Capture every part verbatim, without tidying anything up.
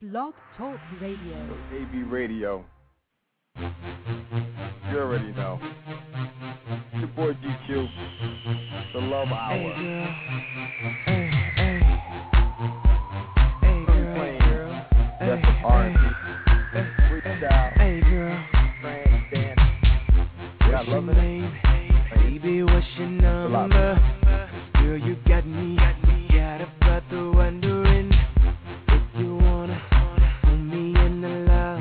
Blog Talk Radio. A B Radio. You already know. It's your boy G Q. The Love Hour. Hey, girl. Hey, hey. Hey, girl. Playing. Girl. That's hey, R and B. Hey, freestyle. Hey, girl. France dance. What's your name? Baby, what's your number? Girl, you got me. Got a brother wondering if you wanna hold me in the love.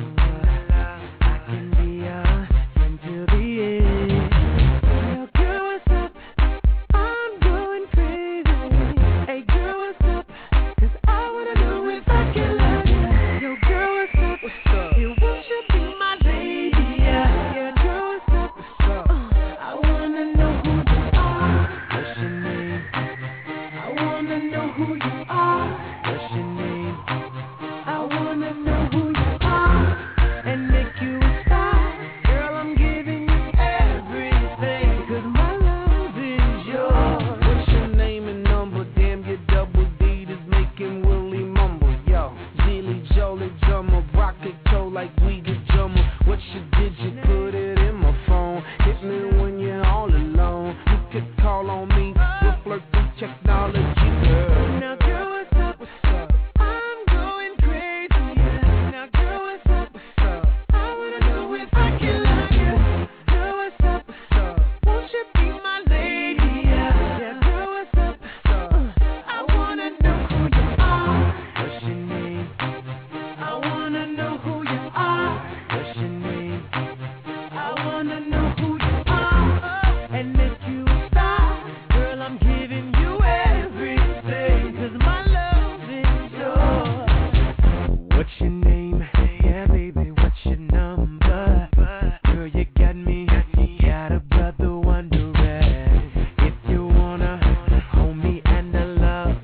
I can be yours until the end. Well, girl, what's up? I'm going crazy. Hey, girl, what's up? 'Cause I wanna know if I can love you. Yo, girl, what's up? What's up? You want you be my lady, yeah. Yeah, girl, what's up? What's up? Uh, I wanna know who you are. What's your name? I wanna know who you are. What's your name? I wanna know who you are and make you a star. Girl, I'm giving you everything 'cause my love is yours. What's your name and number? Damn, your double D is making Willie mumble. Yo, Jilly Jolie drummer, rocket toe like we the drummer. What you did, you put it in my phone. Hit me when you're all alone. You could call on me, we'll flirt through technology, girl. Now, girl, what's up? What's up? I'm going crazy. Now, girl, what's up? What's up? I wanna know if I can love you. Girl, what's up? What's up? Won't you be my lady? Yeah, yeah, girl, what's up? What's up? Uh, I wanna know who you are. What's your name? I wanna know who you are. What's your name? I wanna know who you are and make you a star. Girl, I'm giving you everything 'cause my love is yours. What's your name? Yeah, baby, what's your number? Girl, you got me. Got a brother wondering if you wanna hold me and the love.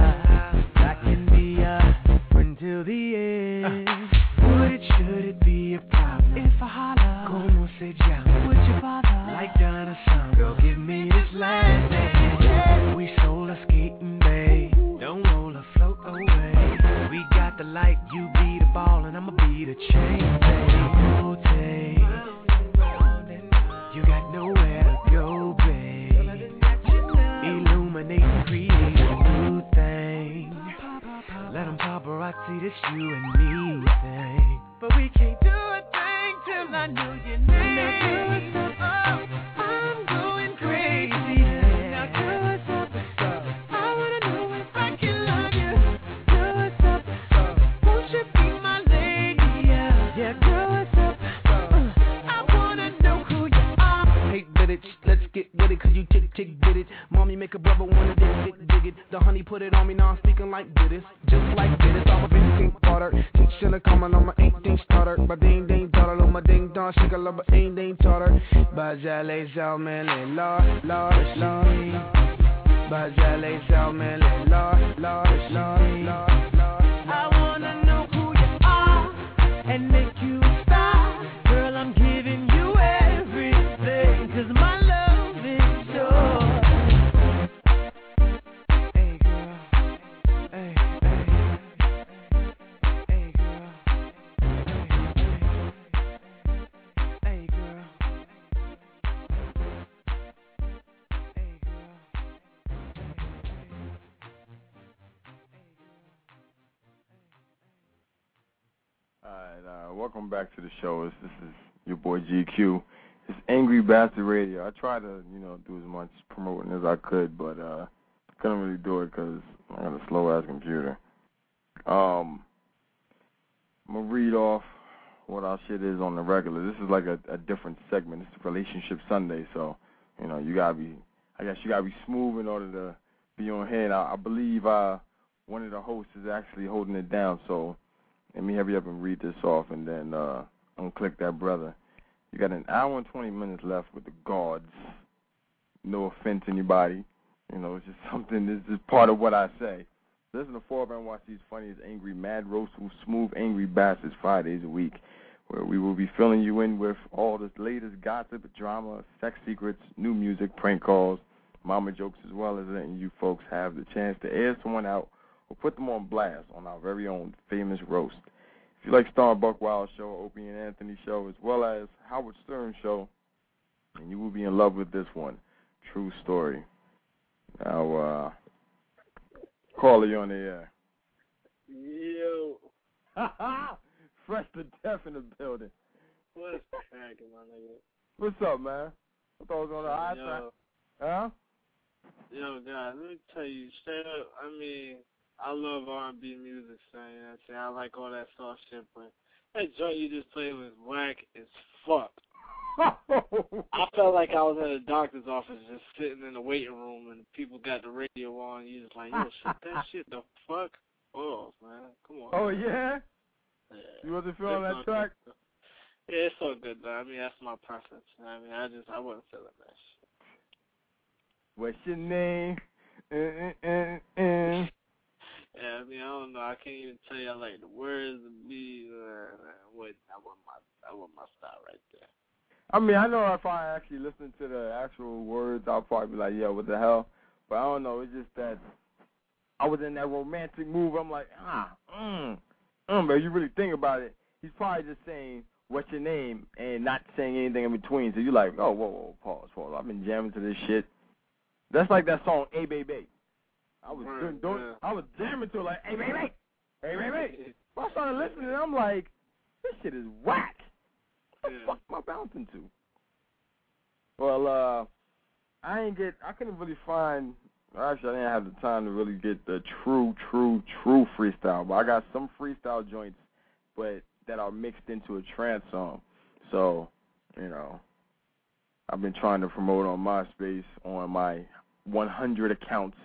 I can be a friend till the end. Would it, should it be a problem if I holler? Como se llama? Would you bother? Like Donna Summer. Girl, give me this last dance. We solar skating, babe. Don't roll or float away. We got the light, you be the ball, and I'ma be the chain, babe. Rotate. You got nowhere to go, babe. Illuminate, create a new thing. Let 'em paparazzi this you and me thing. But we can't do a thing till I know your name. Now, girl, what's up? Oh, I'm going crazy. Now, girl, what's up? What's up? I wanna know if I can love you. Girl, what's up? What's up? Won't you be my lady? Yeah, yeah, girl, what's up? Uh, I wanna know who you are. Hey, bitch, let's get with it 'cause you tick, tick, did it. Mommy make a brother wanna dig, dig, dig it. The honey put it on me, now I'm speaking like this. Just like this, I'm a big pink water. Teaching coming on my eighteen starter. But ding, ding, daughter, on my ding, dong, she got love, but ain't, ding, daughter. Bajale, Zalman, Lord, Lord, Lord. Bajale, Zalman, Lord, Lord, Lord, Lord. I wanna know who you are and make you a star. Girl, I'm giving you everything 'cause my love is yours. Hey, girl. Hey, hey. Hey, girl. Hey, hey. Hey, girl. Hey, girl. Alright, uh, welcome back to the show. This, this is your boy G Q. It's Angry Bastard Radio. I tried to, you know, do as much promoting as I could, but uh, couldn't really do it because I got a slow-ass computer. Um, I'm going to read off what our shit is on the regular. This is like a, a different segment. It's Relationship Sunday, so, you know, you got to be, I guess you got to be smooth in order to be on here. And I, I believe uh, one of the hosts is actually holding it down, so let me hurry up and read this off and then uh, unclick that brother. You got an hour and twenty minutes left with the gods. No offense to anybody. You know, it's just something, this is part of what I say. Listen to four of N Y C's funniest, angry, mad, roastful, smooth, angry bastards five days a week, where we will be filling you in with all the latest gossip, drama, sex secrets, new music, prank calls, mama jokes, as well as letting you folks have the chance to air someone out or put them on blast on our very own famous roast. you like Star Buck Wild Show, Opie and Anthony Show, as well as Howard Stern Show, and you will be in love with this one. True story. Now, uh, caller, you on the air. Yo. Fresh to death in the building. What's cracking, my nigga? What's up, man? I thought it was on the high track. Huh? Yo, guys, let me tell you, straight up, I mean, I love R and B music, son, you know what I'm saying? I like all that soft shit, but that joint you just played was whack as fuck. I felt like I was at a doctor's office just sitting in the waiting room and people got the radio on and you just like, yo, shit, that shit the fuck off, man. Come on. Oh, man. yeah? Yeah. You wasn't feeling that track? Good. Yeah, it's all good, though. I mean, that's my preference. I mean, I just, I wasn't feeling that shit. What's your name? Uh, uh, uh, uh. Yeah, I mean, I don't know. I can't even tell you, like, the words, the beat, uh, what, that wasn't my, that wasn't my style right there. I mean, I know if I actually listen to the actual words, I'll probably be like, yo, what the hell? But I don't know. It's just that I was in that romantic mood. I'm like, ah, mm, mm. But if you really think about it, he's probably just saying, what's your name, and not saying anything in between. So you're like, oh, whoa, whoa, pause, pause. I've been jamming to this shit. That's like that song, Hey Baby. I was Word, doing, doing, yeah. I was jamming to it like, hey baby, hey baby. I started listening, and I'm like, this shit is whack. What the Yeah. fuck am I bouncing to? Well, uh, I ain't get, I couldn't really find, actually I didn't have the time to really get the true, true, true freestyle, but I got some freestyle joints, but that are mixed into a trance song. So, you know, I've been trying to promote on MySpace on my one hundred accounts.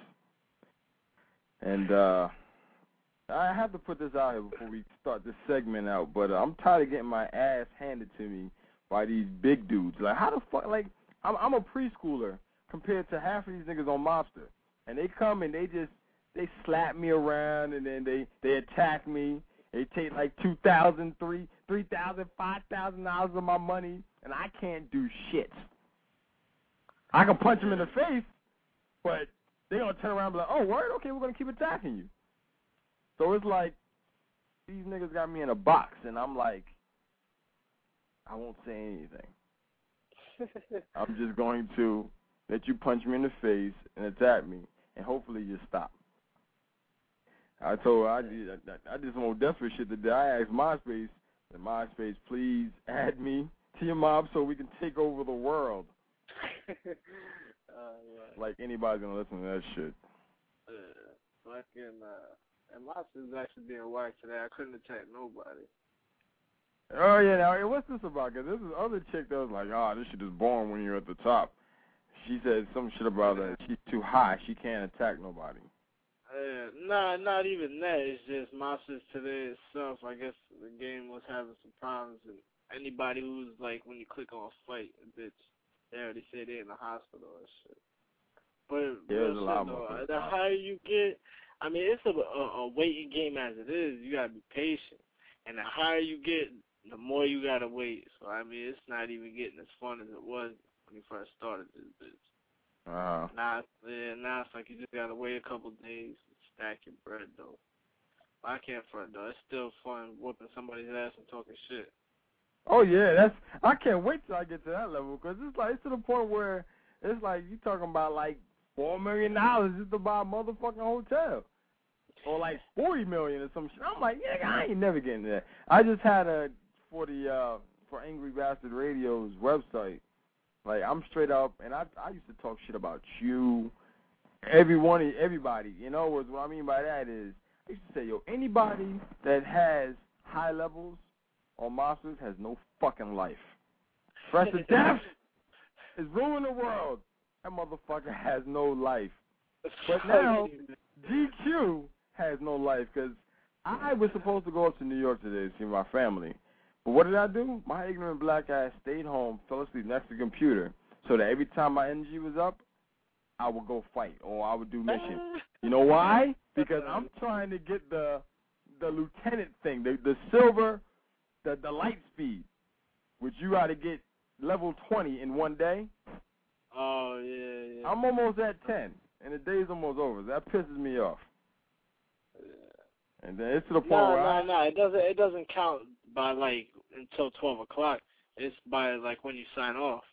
And uh, I have to put this out here before we start this segment out, but uh, I'm tired of getting my ass handed to me by these big dudes. Like, how the fuck, like, I'm, I'm a preschooler compared to half of these niggas on Mobster. And they come and they just, they slap me around and then they, they attack me. They take like two thousand dollars, three thousand dollars, five thousand dollars of my money, and I can't do shit. I can punch them in the face, but they're going to turn around and be like, oh, word? Okay, we're going to keep attacking you. So it's like these niggas got me in a box, and I'm like, I won't say anything. I'm just going to let you punch me in the face and attack me, and hopefully you stop. I told her I did, I, I did some old desperate shit today. I asked MySpace, and MySpace, please add me to your mob so we can take over the world. uh, yeah. Like anybody's gonna listen to that shit. Uh, fucking, uh, and my sister's actually being whacked today. I couldn't attack nobody. Oh yeah, now what's this about? Cause this is other chick that was like, oh, this shit is boring when you're at the top. She said some shit about that. She's too high. She can't attack nobody. Uh, nah, not even that. It's just my sister today itself. I guess the game was having some problems, and anybody who's like, when you click on fight, a bitch, they already say they're in the hospital and shit. But yeah, real shit, though, the higher you get, I mean, it's a, a, a waiting game as it is. You gotta be patient, and the higher you get, the more you gotta wait. So I mean, it's not even getting as fun as it was when you first started this bitch. Uh-huh. Now, yeah, now it's like you just gotta wait a couple days and stack your bread, though. I can't front, though. It's still fun whooping somebody's ass and talking shit. Oh yeah, that's. I can't wait till I get to that level, cause it's like it's to the point where it's like you talking about like four million dollars just to buy a motherfucking hotel, or like forty million or some shit. I'm like, yeah, I ain't never getting that. I just had a for the uh, for Angry Bastard Radio's website. Like I'm straight up, and I I used to talk shit about you, everyone, everybody. In other words, what I mean by that is I used to say, yo, anybody that has high levels on Monsters has no fucking life. Fresh to death is ruining the world. That motherfucker has no life. But now G Q has no life because I was supposed to go up to New York today to see my family. But what did I do? My ignorant black ass stayed home, fell asleep next to the computer, so that every time my energy was up, I would go fight or I would do mission. You know why? Because I'm trying to get the the lieutenant thing, the the silver, the the light speed, which you got to get level twenty in one day. Oh yeah, yeah. I'm almost at ten, and the day's almost over. That pisses me off. Yeah. And then it's to the point No, where no, I, no. It doesn't. It doesn't count by like until twelve o'clock. It's by like when you sign off.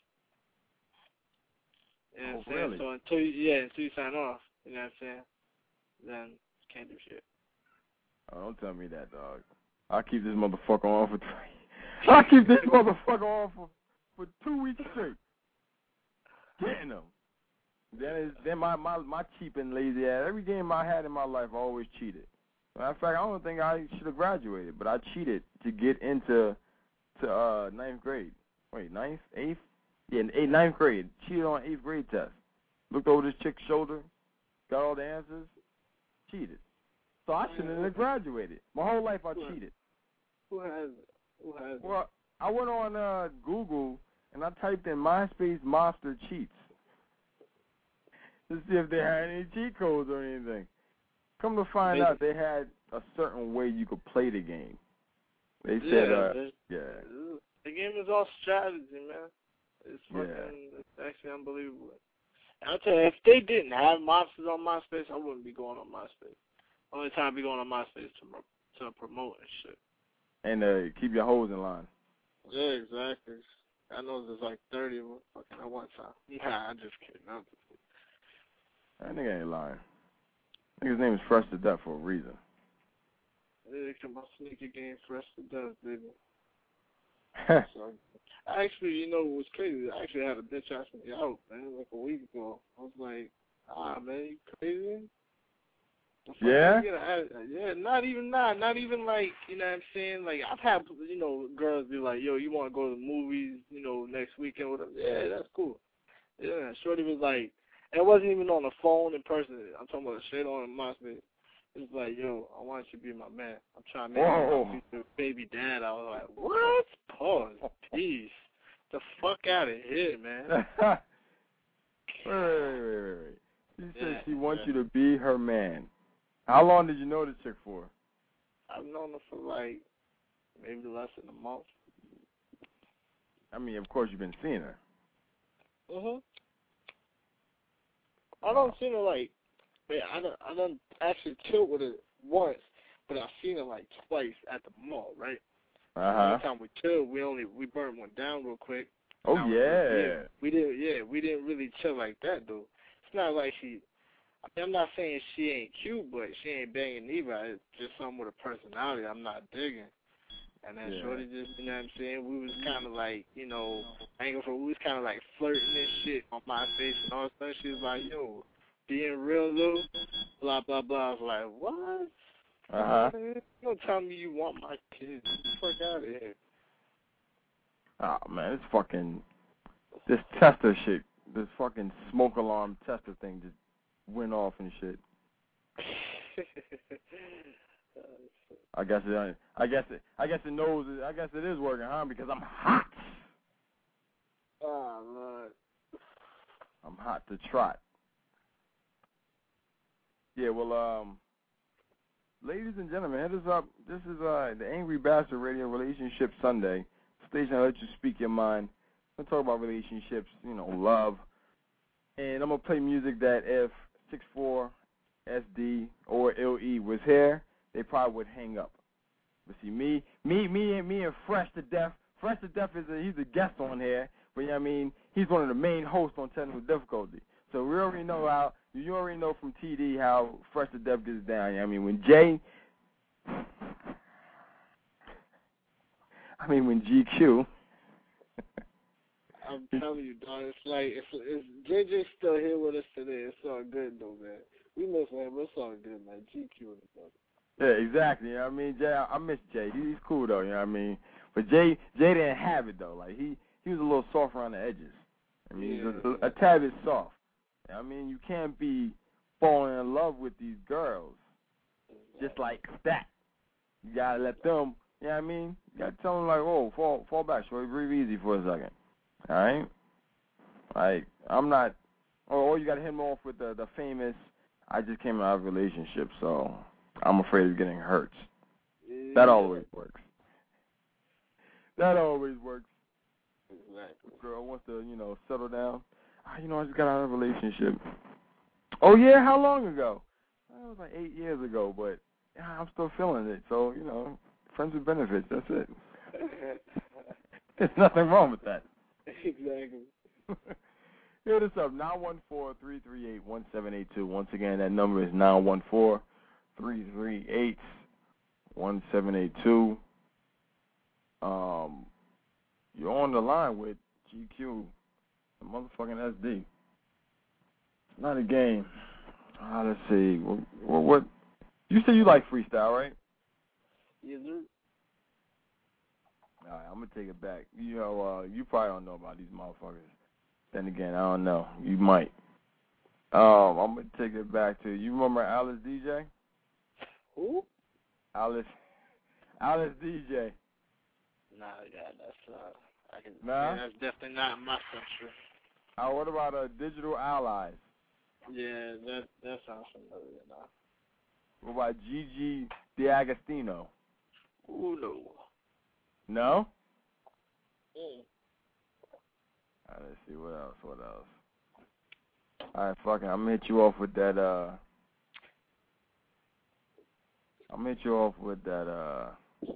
You know Oh, what I'm saying? really? So until you, yeah, until you sign off, you know what I'm saying? Then you can't do shit. Oh, don't tell me that, dog. I'll keep this motherfucker on for three. I'll keep this motherfucker on for, for two weeks straight. Getting them. Then, is, then my, my, my cheap and lazy ass, every game I had in my life, I always cheated. Matter of fact, I don't think I should have graduated, but I cheated to get into to uh, ninth grade. Wait, ninth? Eighth? Yeah, in eighth, ninth grade. Cheated on eighth grade test. Looked over this chick's shoulder, got all the answers, cheated. So I shouldn't have graduated. My whole life I cheated. Who has it? Who has it? Well, I went on uh, Google and I typed in MySpace Monster cheats to see if they had any cheat codes or anything. Come to find Maybe. out, they had a certain way you could play the game. They Yeah, said, uh, they- yeah. The game is all strategy, man. It's fucking, Yeah. it's actually unbelievable. And I'll tell you, if they didn't have monsters on MySpace, I wouldn't be going on MySpace. Only time I be going on MySpace to to promote and shit. And uh, keep your hoes in line. Yeah, exactly. I know there's like thirty of them fucking at one time. Nah, I'm just kidding. I'm just kidding. That nigga ain't lying. Nigga's name is Fresh to Death for a reason. Yeah, come on, sneaker game, fresh to death, baby. So, I actually, you know, what's crazy? I actually had a bitch ask me out, man, like a week ago. I was like, ah, man, you crazy? The fuck Yeah? you get a- yeah, not even not, not even like, you know what I'm saying? Like, I've had, you know, girls be like, yo, you want to go to the movies, you know, next weekend? Whatever. Yeah, that's cool. Yeah, Shorty was like, and it wasn't even on the phone in person. I'm talking about straight on MySpace. It's like, yo, I want you to be my man. I'm trying to make Whoa. you my future baby dad. I was like, what? Pause. Peace. The fuck out of here, man. wait, wait, wait, wait, wait. She said Yeah, she wants yeah. you to be her man. How long did you know this chick for? I've known her for like maybe less than a month. I mean, of course you've been seeing her. Mhm. I don't seen her like, man, I done, I done actually chilled with her once, but I've seen her like twice at the mall, right? Uh-huh. One time we chilled, we only we burned one down real quick. Oh, Now, yeah. We didn't, yeah, we didn't really chill like that though. It's not like she. I mean, I'm not saying she ain't cute, but she ain't banging either. It's just something with her personality I'm not digging. And then Yeah. Shorty just, you know what I'm saying? We was kind of like, you know, hanging for, we was kind of like flirting and shit on my face and all that stuff. She was like, yo, being real low, blah, blah, blah. I was like, what? Uh-huh. You don't tell me you want my kids. Get the fuck out of here. Oh, man, this fucking, this tester shit, this fucking smoke alarm tester thing just went off and shit. I guess it, I guess it, I guess it knows, it, I guess it is working, huh? Because I'm hot. Oh, Lord. I'm hot to trot. Yeah, well, um, ladies and gentlemen, hit us up. This is uh, the Angry Bastard Radio Relationship Sunday. Station that lets you speak your mind. We're talk about relationships, you know, love. And I'm going to play music that if six four S D or L E was here, they probably would hang up. But see, me, me, me, and me and Fresh to Death. Fresh to Death is a, he's a guest on here, but you know what I mean, he's one of the main hosts on Technical Difficulty. So we already know how, you already know from T D how Fresh to Death gets down. You know what I mean, when Jay, I mean when G Q. I'm telling you, dog, it's like, if, if J J's still here with us today, it's all good, though, man. We miss him, but it's all good, man. G Q and stuff. Yeah, exactly. You know what I mean? Jay, I, I miss Jay. He, he's cool, though, you know what I mean? But Jay Jay didn't have it, though. Like, he, he was a little soft around the edges. I mean, he was a, a tad bit soft. I mean, you can't be falling in love with these girls just like that. You got to let them, you know what I mean? You got to tell them, like, oh, fall fall back, shorty, breathe easy for a second. All right? Like, I'm not, or, or you got to hit them off with the, the famous, I just came out of a relationship, so I'm afraid of getting hurt. Yeah. That always works. That always works. Exactly. Girl wants to, you know, settle down. Ah, you know, I just got out of a relationship. Oh, yeah? How long ago? That was like eight years ago, but I'm still feeling it. So, you know, friends with benefits, that's it. There's nothing wrong with that. Exactly. Hit us up, nine one four, three three eight, one seven eight two. Once again, that number is nine one four, three three eight, one seven eight two. Um, you're on the line with G Q, the motherfucking S D. It's not a game. Ah, let's see. What, what, what? You say you like freestyle, right? Yes, sir. All right, I'm going to take it back. You know, uh, you probably don't know about these motherfuckers. Then again, I don't know. You might. Um, I'm going to take it back to, you remember Alice D J? Who? Alice, Alice D J. Nah, yeah, that's, uh, I can, Nah? yeah, that's definitely not my country. Uh, what about uh, Digital Allies? Yeah, that, that sounds familiar now. What about Gigi D'Agostino? Ooh, no. No? Mm. All right, let's see. What else? What else? All right, fuck it. I'm going to hit you off with that, uh... I'm going to hit you off with that, uh...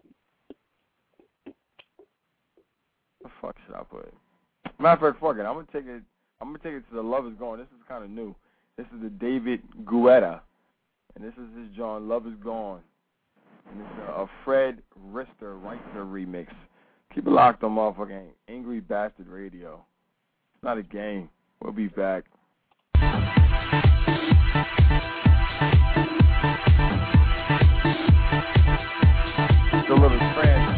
What the fuck should I put? Matter of fact, fuck it. I'm going to take it... I'm going to take it to the Love Is Gone. This is kind of new. This is the David Guetta. And this is his John, Love Is Gone. And it's a, a Fred Rister Reister remix. Keep it locked on motherfucking Angry Bastard Radio. It's not a game. We'll be back. It's a little trance.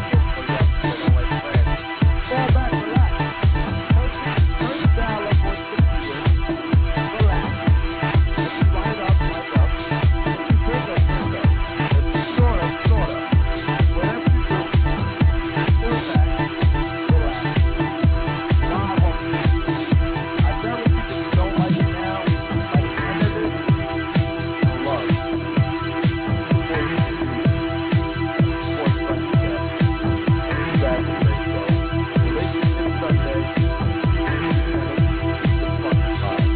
Fall back, relax. Turn the dial up on sixty. Relax. Light up, light up. Drink up, drink up. Snort up, snort up. Whatever you do, sit back, relax. Don't have all the I tell you, people who don't like it now, by the end of this, love. Before you do, sports Sunday. Back to radio. Relationship Sunday. The fucking vibe.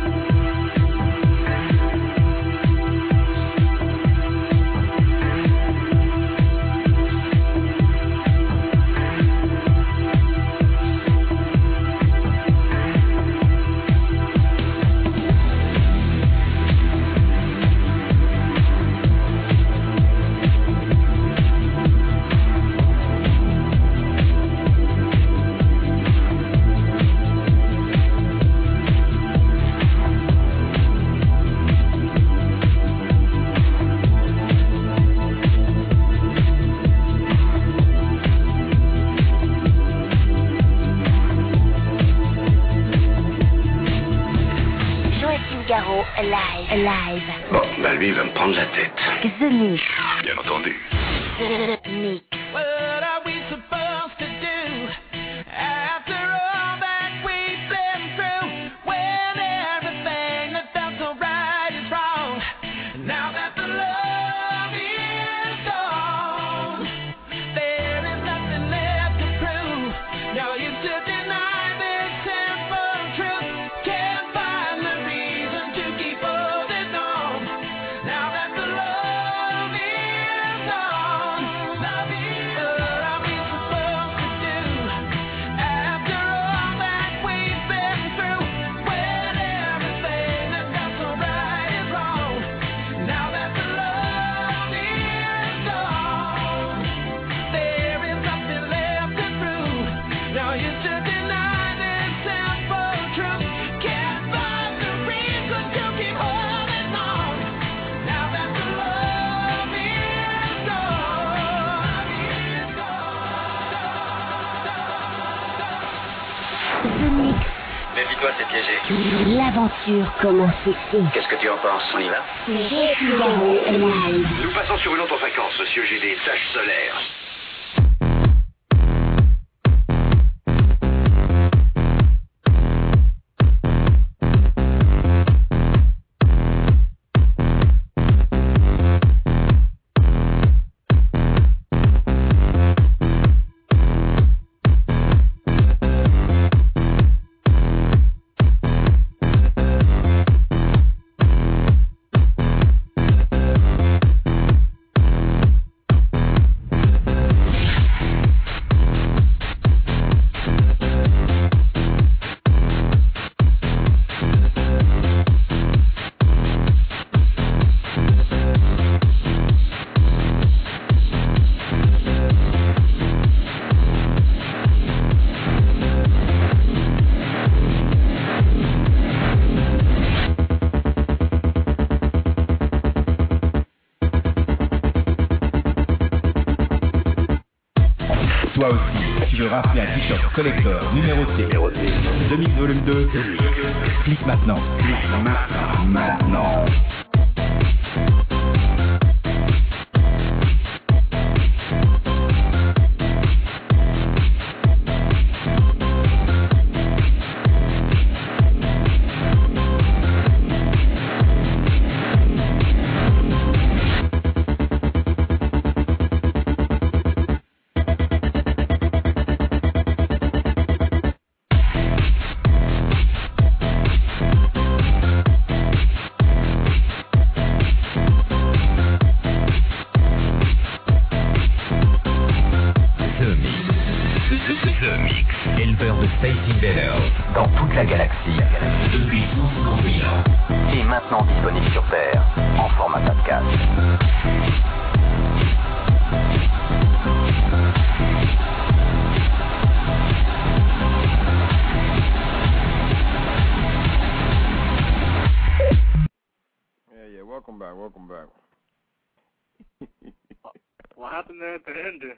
Joël Figaro, live, live. Bon, bah lui, il va me prendre la tête. The Mix. Bien entendu. The Mix. What are we supposed to do after all that we've been through? When everything that felt so right is wrong. Now that the love is gone, there is nothing left to prove. Now you should deny this simple truth. Can't find the reason to keep holding on. Now that the love is gone, love is what are we supposed to do after all that we've been through? When everything that felt so right is wrong. Now that the love is gone, there is nothing left to prove. Now you should deny this simple truth. Can't find the reason to keep holding on. Now that the love is gone, is gone. The Mix. Méfie-toi, c'est piégé. L'aventure commence ici. Qu'est-ce que tu en penses? On y va? Joël Figaro, live. Nous passons sur une autre fréquence, monsieur. J'ai des taches solaires. Thank Toi aussi, tu veux rafler un t-shirt collector numéroté deux mix volume deux. Clique maintenant. Clique maintenant. Maintenant. What happened there at the ending?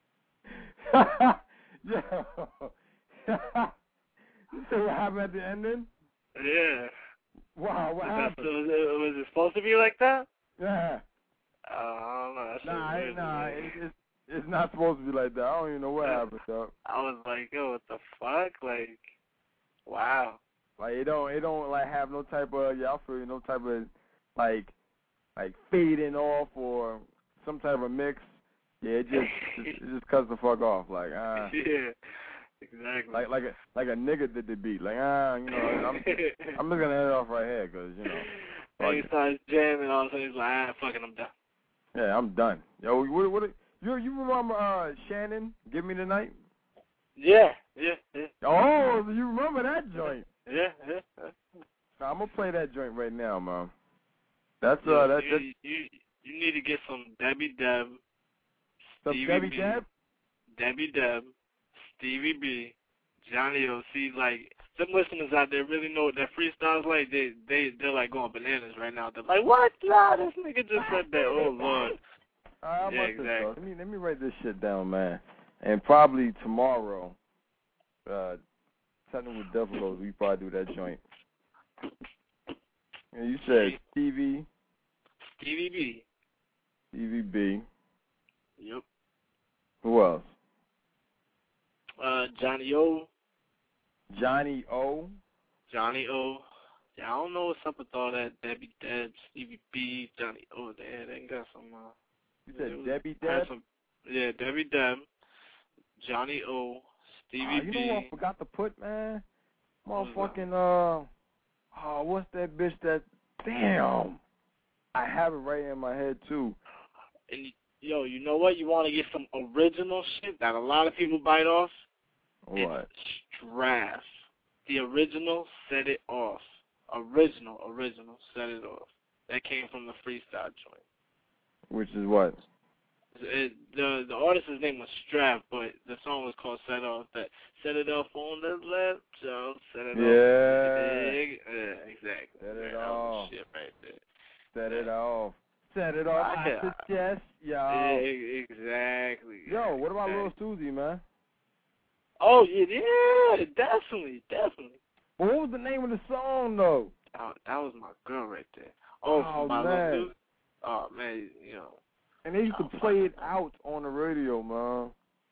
Yeah. You say what happened at the ending? Yeah. Wow, what happened? Was it, was it supposed to be like that? Yeah. Uh, I don't know. That's nah, weird, nah, man. it, it's it's not supposed to be like that. I don't even know what happened, though. I was like, yo, what the fuck? Like, wow. Like it don't, it don't like have no type of, yeah, I feel you, no type of like, like fading off or some type of mix. Yeah, it just, it, it just cuts the fuck off. Like, ah. Uh, yeah, exactly. Like, like a, like a nigga did the beat. Like, ah, uh, you know, I'm, I'm just gonna end it off right here, cause you know. And he starts jamming, all of a sudden he's like, ah, fucking, I'm done. Yeah, I'm done. Yo, what, what, you, you remember uh, Shannon? Give Me the Night. Yeah, yeah, yeah. Oh, you remember that joint? Yeah, yeah. So I'm gonna play that joint right now, man. That's uh, Yo, that, you, that you you need to get some Debbie Deb, Stevie Debbie B, Deb, Debbie Deb, Stevie B, Johnny O. See, like some listeners out there really know what that freestyle's like. They they they're like going bananas right now. They're like, what? Nah, this nigga just said that. Oh Lord. Uh, yeah, exactly. Let me let me write this shit down, man. And probably tomorrow, uh, technical difficulties, we probably do that joint. And you said Stevie. Stevie B. Stevie B. Yep. Who else? Uh, Johnny O. Johnny O. Johnny O. Yeah, I don't know what's up with all that. Debbie Deb, Stevie B, Johnny O. They they got some. Uh, you said was, Debbie Deb. Some, yeah, Debbie Deb, Johnny O, Stevie uh, you B. You know what I forgot to put, man? Motherfucking uh. Oh, what's that bitch that? Damn. I have it right in my head too. And yo, you know what? You want to get some original shit that a lot of people bite off? What? It's Straff. The original Set It Off. Original, original Set It Off. That came from the freestyle joint. Which is what? It, the the artist's name was Straff, but the song was called Set Off. That Set It Off on the left, so set it yeah. off. Yeah, exactly. Set it yeah, off. Shit right there. Set it off. Set it off. I Yeah. suggest, yo. Yeah, exactly. Yo, what about exactly. Lil Susie, man? Oh yeah, yeah, definitely, definitely. Well, what was the name of the song though? Oh, that was my girl right there. Oh, oh my man. Lil Susie. Oh man, you know. And they used to oh, play it out on the radio, man.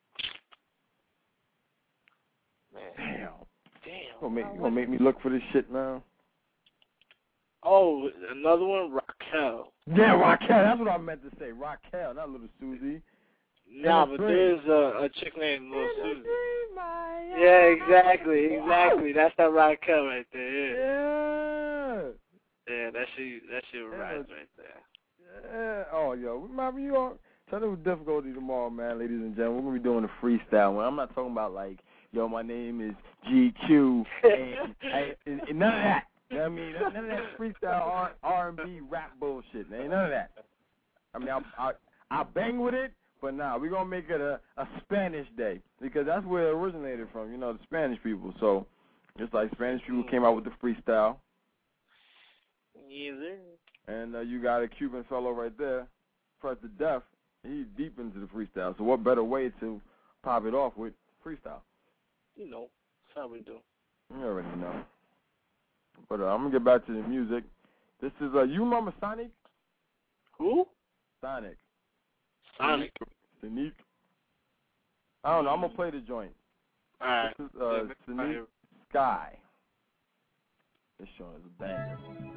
Man. Damn. Damn. You gonna make, you gonna make me look for this shit now? Oh, another one, Raquel. Yeah, Raquel. That's what I meant to say. Raquel, not Little Susie. Nah, but there's a, a chick named Lil Susie. Yeah, exactly, exactly. That's that Raquel right there. Yeah. Yeah. Yeah, that shit, that shit rides right there. Yeah. Oh, yo, remember you all? Technical difficulty tomorrow, man, ladies and gentlemen. We're gonna be doing a freestyle one. I'm not talking about like, yo, my name is G Q and, and, and none of that. You know what I mean? None of that freestyle R and B rap bullshit. Ain't none of that. I mean, I I I bang with it, but nah, we're gonna make it a, a Spanish day because that's where it originated from. You know, the Spanish people. So it's like Spanish people came out with the freestyle. Yeah, and uh, you got a Cuban fellow right there, Press the Death. He's deep into the freestyle. So what better way to pop it off with freestyle. You know, that's how we do. You already know. But uh, I'm going to get back to the music. This is, uh, you remember Sonic? Who? Sonic. Sonic. Sonic. I don't know. I'm going to play the joint. All right. This is uh, yeah, Sonic Sky. This show is a banger.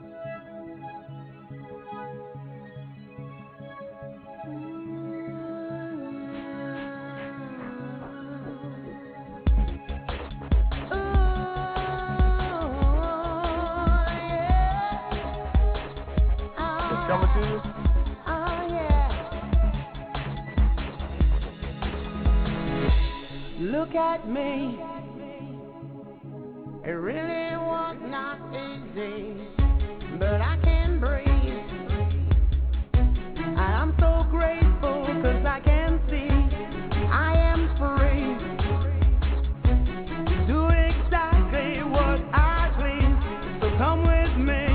Coming to you? Oh, yeah. Look at me. It really was not easy, but I can breathe. And I'm so grateful because I can see I am free. Do exactly what I please. So come with me.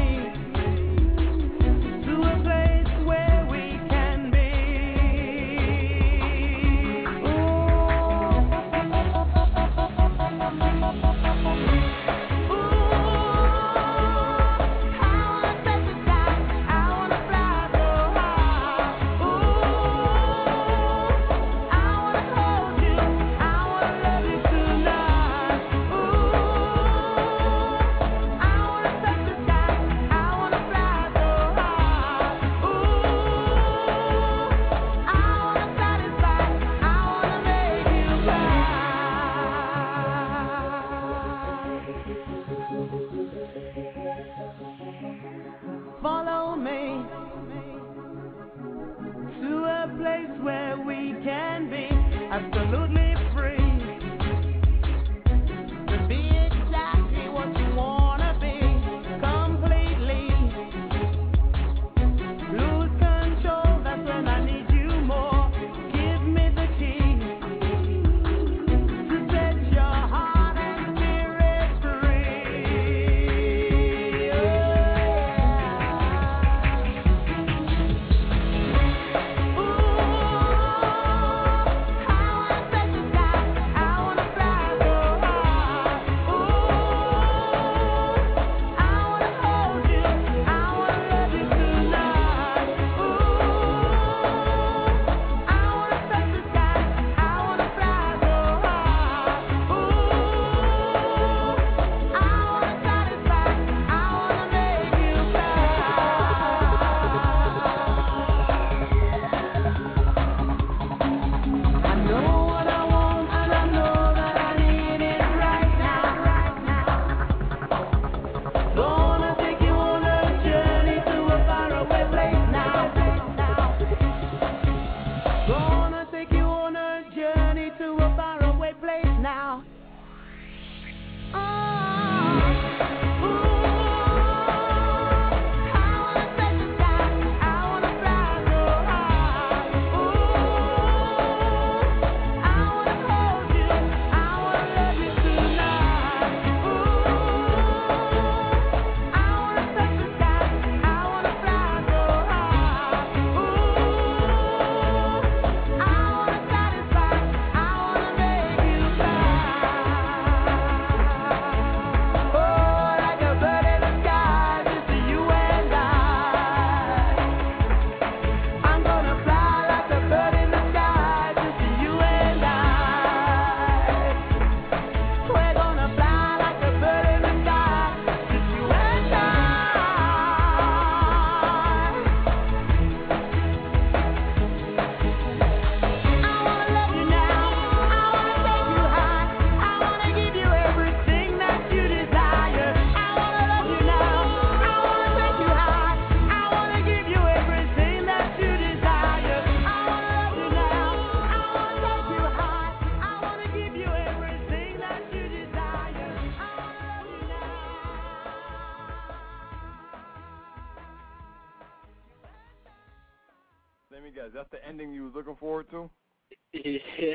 Follow me to a place where we can be absolutely free, to be exactly what you wanna be, completely lose control. That's when I need you more. Give me the key to set your heart and spirit free. Oh. Let me guess, that's the ending you was looking forward to? Yeah.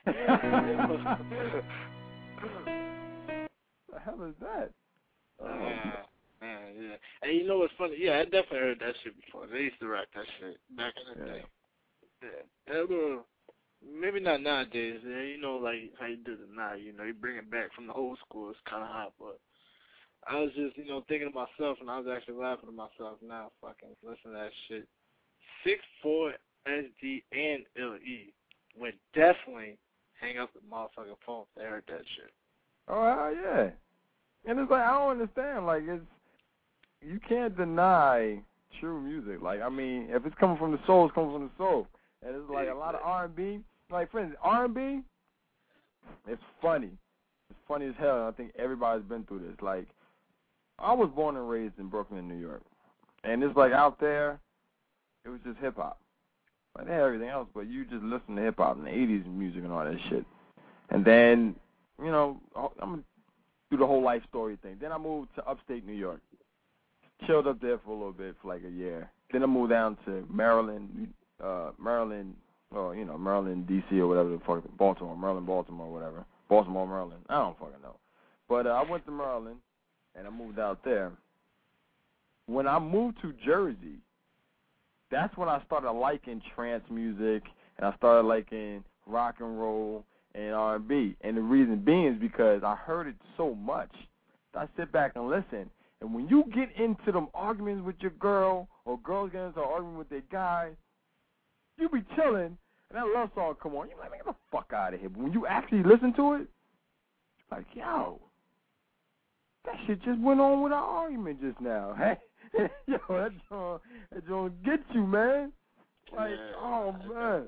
The hell is that? Oh. Yeah, man, yeah. And you know what's funny? Yeah, I definitely heard that shit before. They used to rock that shit back in the Yeah. day. Yeah. And, uh, maybe not nowadays. You know, like how you do it now. You know, you bring it back from the old school. It's kind of hot, but I was just, you know, thinking to myself, and I was actually laughing to myself now. Fucking listen to that shit. six four S D and L E would definitely hang up the motherfucking phone if they heard that shit. Oh hell yeah! And it's like I don't understand. Like it's you can't deny true music. Like I mean, if it's coming from the soul, it's coming from the soul. And it's like a lot of R and B. Like for instance, R and B. It's funny. It's funny as hell. And I think everybody's been through this. Like I was born and raised in Brooklyn, New York, and it's like out there, it was just hip hop. Like they had everything else, but you just listen to hip hop and the eighties music and all that shit. And then, you know, I'm gonna do the whole life story thing. Then I moved to upstate New York, chilled up there for a little bit for like a year. Then I moved down to Maryland, uh, Maryland, well, you know, Maryland, D C or whatever the fuck, Baltimore, Maryland, Baltimore, whatever, Baltimore, Maryland. I don't fucking know. But uh, I went to Maryland and I moved out there. When I moved to Jersey, that's when I started liking trance music, and I started liking rock and roll and R and B. And the reason being is because I heard it so much that I sit back and listen. And when you get into them arguments with your girl, or girls get into an argument with their guy, you be chilling, and that love song come on. You're like, man, get the fuck out of here. But when you actually listen to it, like, yo, that shit just went on with our argument just now. Hey, yo, that joint, that joint get you, man. Like, yeah, oh, man.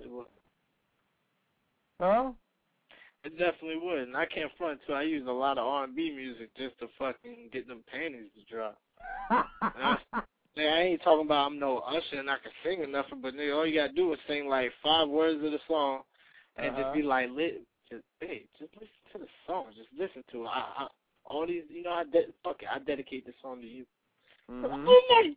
Huh? It definitely would, and I can't front too. I use a lot of R and B music just to fucking get them panties to drop. I, I ain't talking about I'm no Usher and I can sing or nothing, but nigga, all you gotta do is sing like five words of the song and uh-huh. just be like, lit, just hey, just listen to the song, just listen to it. I, I, all these, you know, I de- fuck it, I dedicate this song to you. Mm-hmm. Oh my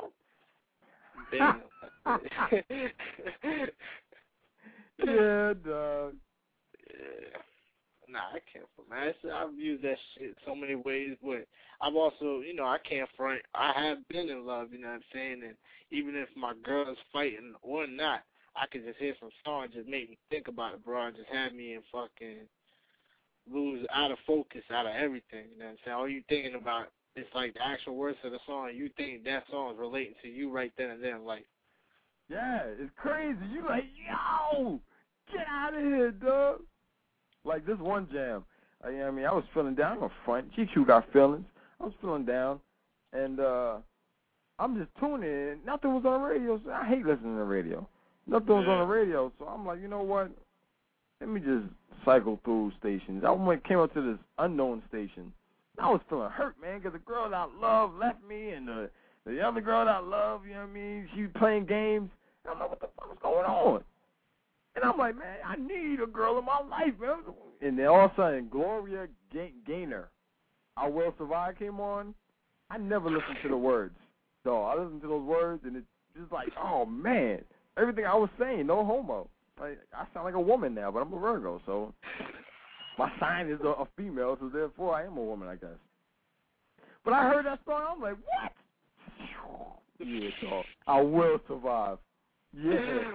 god! Damn. Yeah, dog. Yeah. Nah, I can't front. I've used that shit so many ways, but I've also, you know, I can't front. I have been in love, you know what I'm saying? And even if my girl's fighting or not, I can just hear some song and just make me think about it, bro, and just have me in fucking lose out of focus, out of everything, you know what I'm saying? All you thinking about is like the actual words of the song, and you think that song is relating to you right then and there, like. Yeah, it's crazy. You like, yo, get out of here, dog. Like this one jam. I, I mean, I was feeling down. I'm gonna front. G Q got feelings. I was feeling down, and uh, I'm just tuning in. Nothing was on the radio. So I hate listening to the radio. Nothing was on the radio, so I'm like, you know what? Let me just cycle through stations. I went came up to this unknown station. I was feeling hurt, man, because the girl that I love left me, and the the other girl that I love, you know what I mean, she was playing games. I don't know what the fuck was going on. And I'm like, man, I need a girl in my life, man. And then all of a sudden, Gloria Gaynor, I Will Survive came on. I never listened to the words. So I listened to those words, and it's just like, oh, man. Everything I was saying, no homo. Like, I sound like a woman now, but I'm a Virgo, so my sign is a, a female, so therefore I am a woman, I guess. But I heard that song, I'm like, what? Yeah, dog. I Will Survive. Yeah.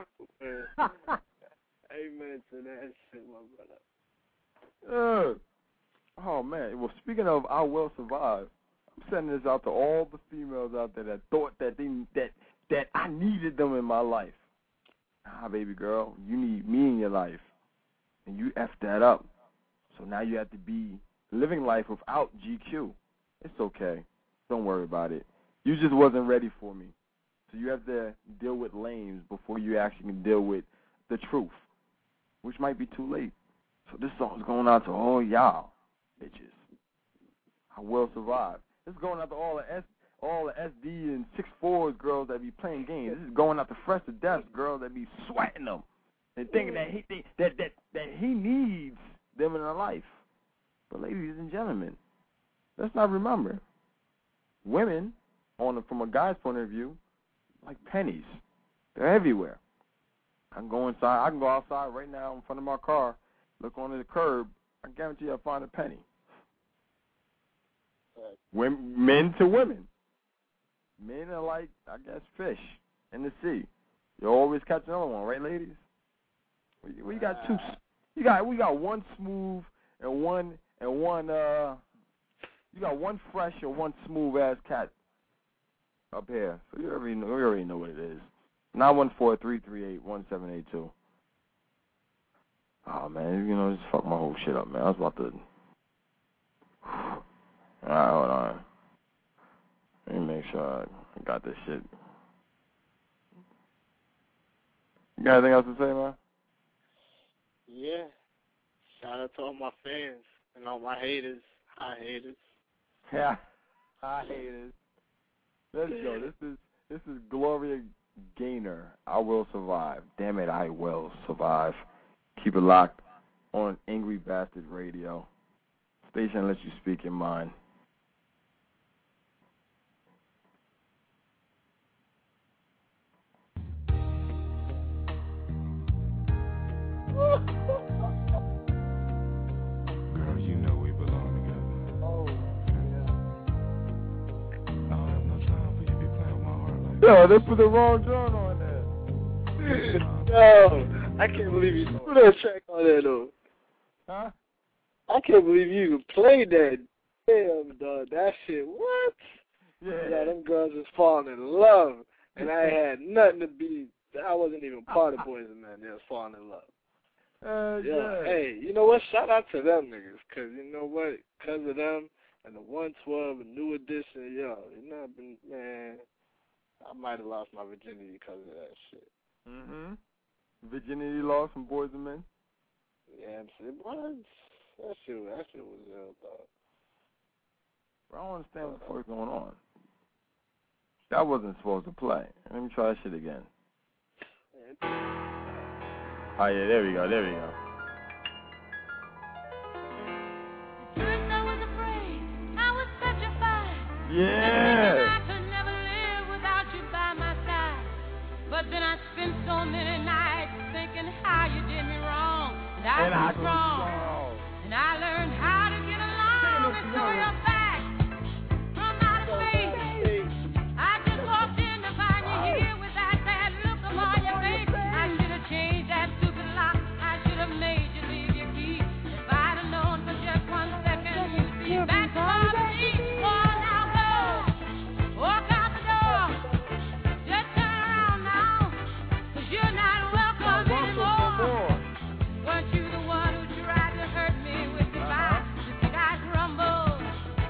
Amen to that shit, my brother. Uh, oh, man. Well, speaking of I Will Survive, I'm sending this out to all the females out there that thought that they that that I needed them in my life. Ah, baby girl, you need me in your life. And you effed that up. So now you have to be living life without G Q. It's okay. Don't worry about it. You just wasn't ready for me. So you have to deal with lames before you actually can deal with the truth, which might be too late. So this song's going out to all y'all bitches. I Will Survive. This is going out to all the S, all the S D and six fours girls that be playing games. This is going out to Fresh to Death girls that be sweating them and thinking that he think, that that that he needs them in their life. But ladies and gentlemen, let's not remember, women, on the, from a guy's point of view, like pennies. They're everywhere. I can go inside. I can go outside right now in front of my car, look onto the curb. I guarantee I'll find a penny. Women, men to women. Men are like, I guess, fish in the sea. You always catch another one, right, ladies? We, we got two. You got we got one smooth and one and one. Uh, you got one fresh and one smooth ass cat up here. So you already know. You already know what it is. Nine one four three three eight one seven eight two. Oh man, you know, just fuck my whole shit up, man. I was about to. All right, hold on. Let me make sure I got this shit. You got anything else to say, man? Yeah. Shout out to all my fans and all my haters. Hi, haters. Yeah. Hi, haters. Let's go. This is this is Gloria Gaynor. I will survive. Damn it, I will survive. Keep it locked on Angry Bastard Radio. Station lets you speak your mind. Girl, you know we belong together. Oh, I don't have no time for you to be playing with my heart like Yo, they put the wrong joint on there. Yo, I can't believe you put that track on there, though. Huh? I can't believe you even played that. Damn, dog, that shit, what? Yeah. Yeah, them girls was falling in love, and I had nothing to be, I wasn't even part of Boys and Men, they was falling in love. Uh, Yeah, yeah. hey, you know what? Shout out to them niggas, because you know what? Because of them and the one twelve and New Edition, yo, you know, been, man, I might have lost my virginity because of that shit. Mm-hmm. Virginity lost from Boys and Men. Yeah, I'm saying, what? That shit, that shit was ill, dog. Bro, I don't understand what the fuck's going on. That wasn't supposed to play. Let me try that shit again. Oh, yeah, there we go, there we go. First I was afraid, I was petrified. Yeah. I could never live without you by my side. But then I spent so many nights thinking how you did me wrong. And I And I was wrong. wrong. And I learned how to get along and so you're back from outer space. I just walked in to find you here with that bad look upon your face. I should have changed that stupid lock. I should have made you leave your key. If I'd have known for just one second you'd be back to bother me. Oh, now go. Walk out the door. Just turn around now. Cause you're not welcome anymore. Weren't you the one who tried to hurt me with goodbye? You think I grumble?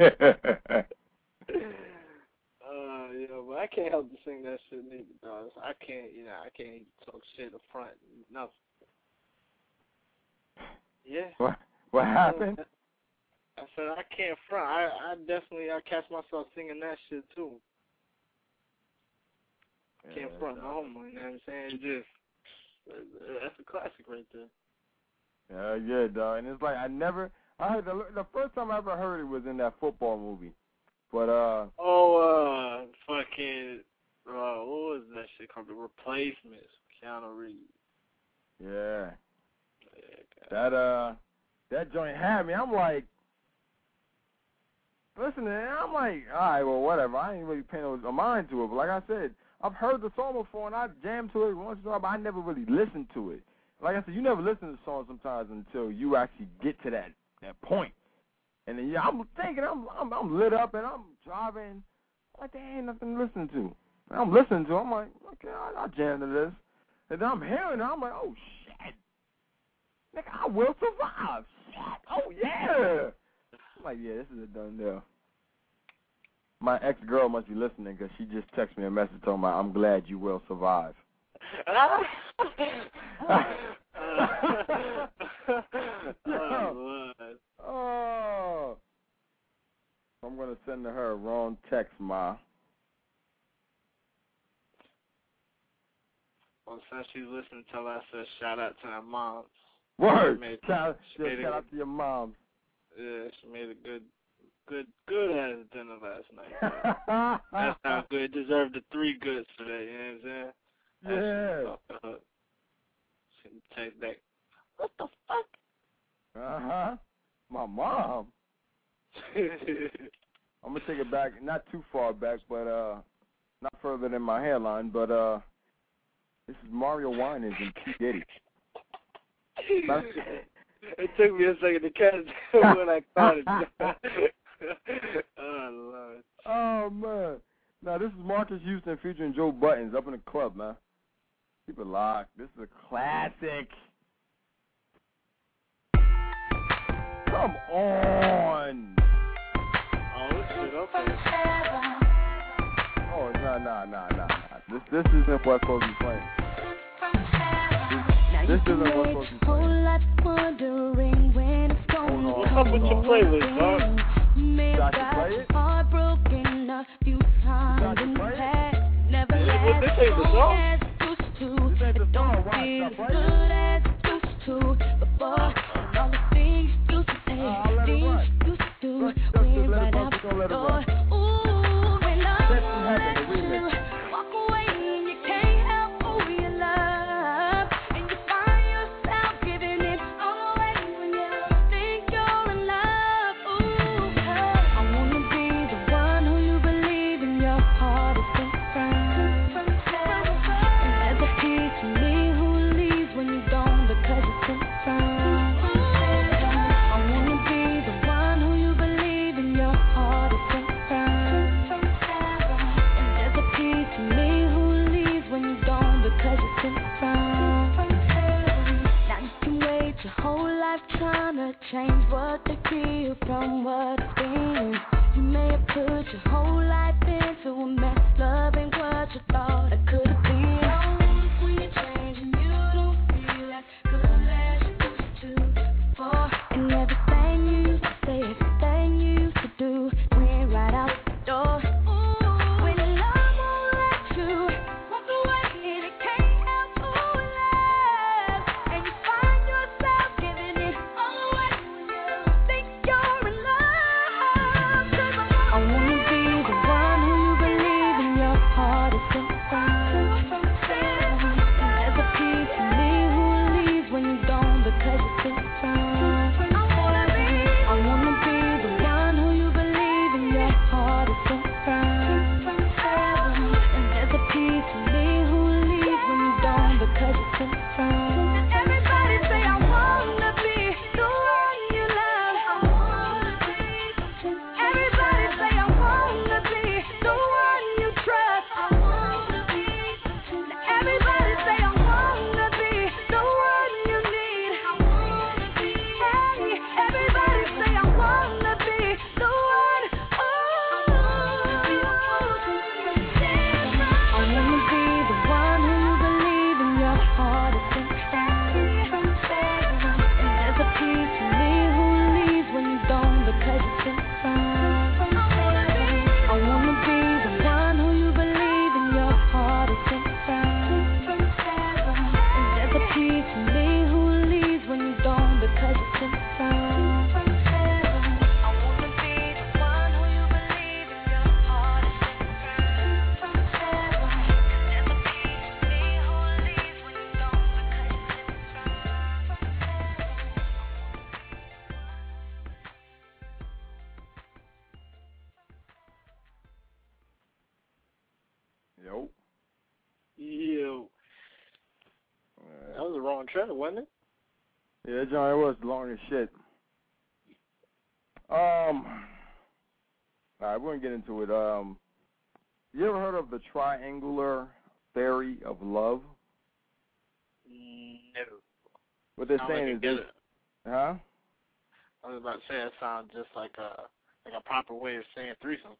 Uh, you know, but I can't help to sing that shit neither, dog. I can't, you know, I can't talk shit up front, nothing. Yeah. What? What happened? I said I can't front. I, I definitely, I catch myself singing that shit too. Yeah, Can't front my homo, you know what I'm saying? It's just, that's a classic right there. Yeah, yeah, dog. And it's like I never, I heard the the first time I ever heard it was in that football movie. But uh. Oh, uh, fucking, uh, what was that shit called? The Replacements. Keanu Reeves. Yeah. Yeah, that uh, that joint had me. I'm like, listen, I'm like, all right, well, whatever. I ain't really paying no mind to it. But like I said, I've heard the song before and I jammed to it once in a while, but I never really listened to it. Like I said, you never listen to songs sometimes until you actually get to that that point. And then, yeah, I'm thinking, I'm, I'm I'm lit up, and I'm driving. Like, there ain't nothing to listen to. And I'm listening to it. I'm like, okay, I, I'll jam to this. And then I'm hearing it. I'm like, oh, shit. Nigga, I will survive. Shit. Oh, yeah. I'm like, yeah, this is a done deal. My ex-girl must be listening because she just texted me a message talking about, I'm glad you will survive. Oh, oh, I'm going to send her a wrong text, Ma. Well, since she's listening, tell her I said shout out to her moms. Word. Made, shout she made shout a, out to your mom. Yeah, she made a good, good, good ass dinner last night. That's how good. It deserved the three goods today. You know what I'm saying? Yeah. She text back. What the fuck? Uh huh. My mom. I'm gonna take it back, not too far back, but uh, not further than my hairline. But uh, this is Mario Winans and P Diddy. It took me a second to catch when I caught it. Oh Lord. Oh man. Now this is Marcus Houston featuring Joe Buttons up in the club, man. Keep it locked. This is a classic. Come on. Oh shit, okay. Oh nah nah nah nah nah. This this isn't what's supposed to be playing. This, this isn't what's supposed to be playing. What's up with your playlist, dog? Got to play it? Got to play it? What, this ain't the song? This ain't the song. Why? Got to play it? Uh, I'll let it run. Just, just, just let it run. Just don't let it run. Set from Heaven, the remix. track, wasn't it? Yeah, John, it was long as shit. Um, all right, we're gonna get into it. Um, you ever heard of the triangular theory of love? No. What they're I saying like is get this, it. huh? I was about to say it sounds just like a like a proper way of saying threesome.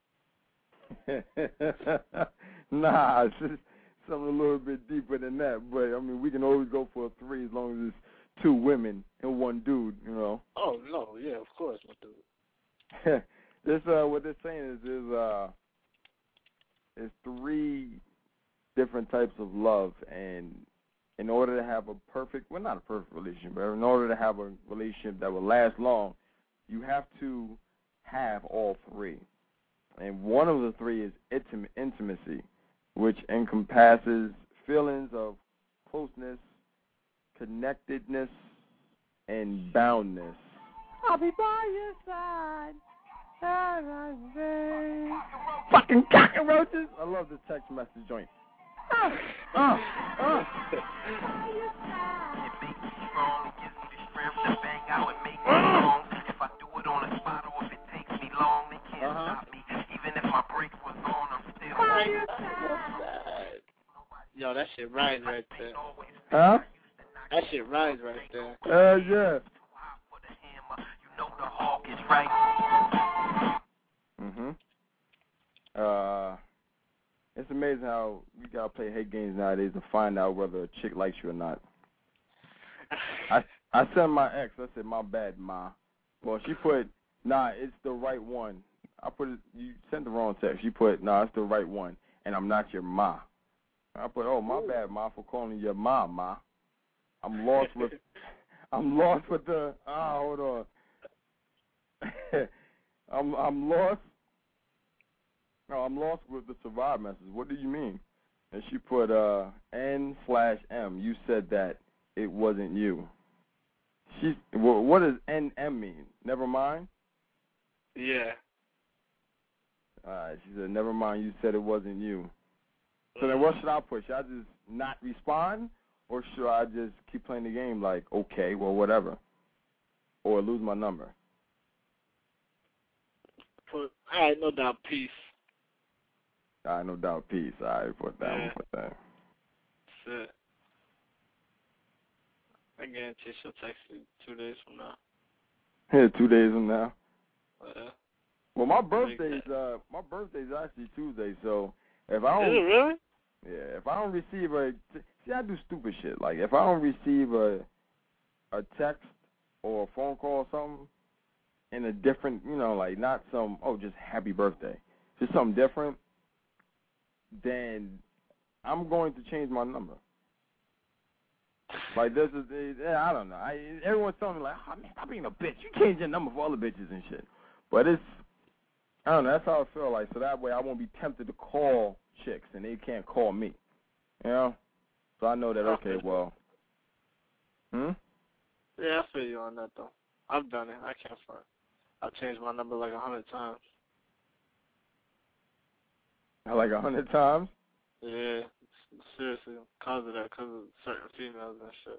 Nah, it's just something a little bit deeper than that. But I mean, we can always go for a three as long as it's two women and one dude, you know. Oh no, yeah, of course, my dude. this uh, what they're saying is is uh, is three different types of love, and in order to have a perfect, well, not a perfect relationship, but in order to have a relationship that will last long, you have to have all three. And one of the three is intim- intimacy, which encompasses feelings of closeness, connectedness, and boundness. I'll be by your side. Fucking cockroaches. I love this text message joint. Uh, uh, uh. It makes me strong, it gives me the strength to bang out and make it long. If I do it on the spot or if it takes me long, they can't Uh-huh. stop me. Even if my brakes was on, I'm still Yo, that shit rides right there. Huh? That shit rides right there. Uh, yeah. You know the hawk is right. Mm-hmm. Uh, it's amazing how you gotta play hate games nowadays to find out whether a chick likes you or not. I I sent my ex. I said, my bad, ma. Well, she put, nah, it's the right one. I put it. You sent the wrong text. She put, nah, it's the right one, and I'm not your ma. I put, oh, my bad, ma, for calling you ma, ma. I'm lost with. I'm lost with the. Ah, hold on. I'm I'm lost. No, I'm lost with the survive message. What do you mean? And she put uh N slash M. You said that it wasn't you. She's. Well, what does N M mean? Never mind. Yeah. All right. She said, never mind. You said it wasn't you. So then, what should I put? Should I just not respond, or should I just keep playing the game? Like, okay, well, whatever, or lose my number? Put, all right, no doubt, peace. All right, no doubt, peace. All right, put that. Yeah. Put that. That's it. I guarantee she'll text you two days from now. Yeah, two days from now. Yeah. Well, my birthday's uh, my birthday's actually Tuesday, so if I Is don't, it really? yeah, if I don't receive a, see, I do stupid shit. Like if I don't receive a, a text or a phone call or something, in a different, you know, like not some, oh, just happy birthday, just something different, then I'm going to change my number. Like this is, I don't know. I, everyone's telling me like, oh man, stop being a bitch. You change your number for other bitches and shit. But it's, I don't know. That's how I feel like. So that way I won't be tempted to call chicks and they can't call me. You know. So I know that. Okay, well. Hmm. Yeah, I feel you on that though. I've done it. I can't front. I've changed my number like a hundred times. Like a hundred times? Yeah, seriously, because of that, because of certain females and shit.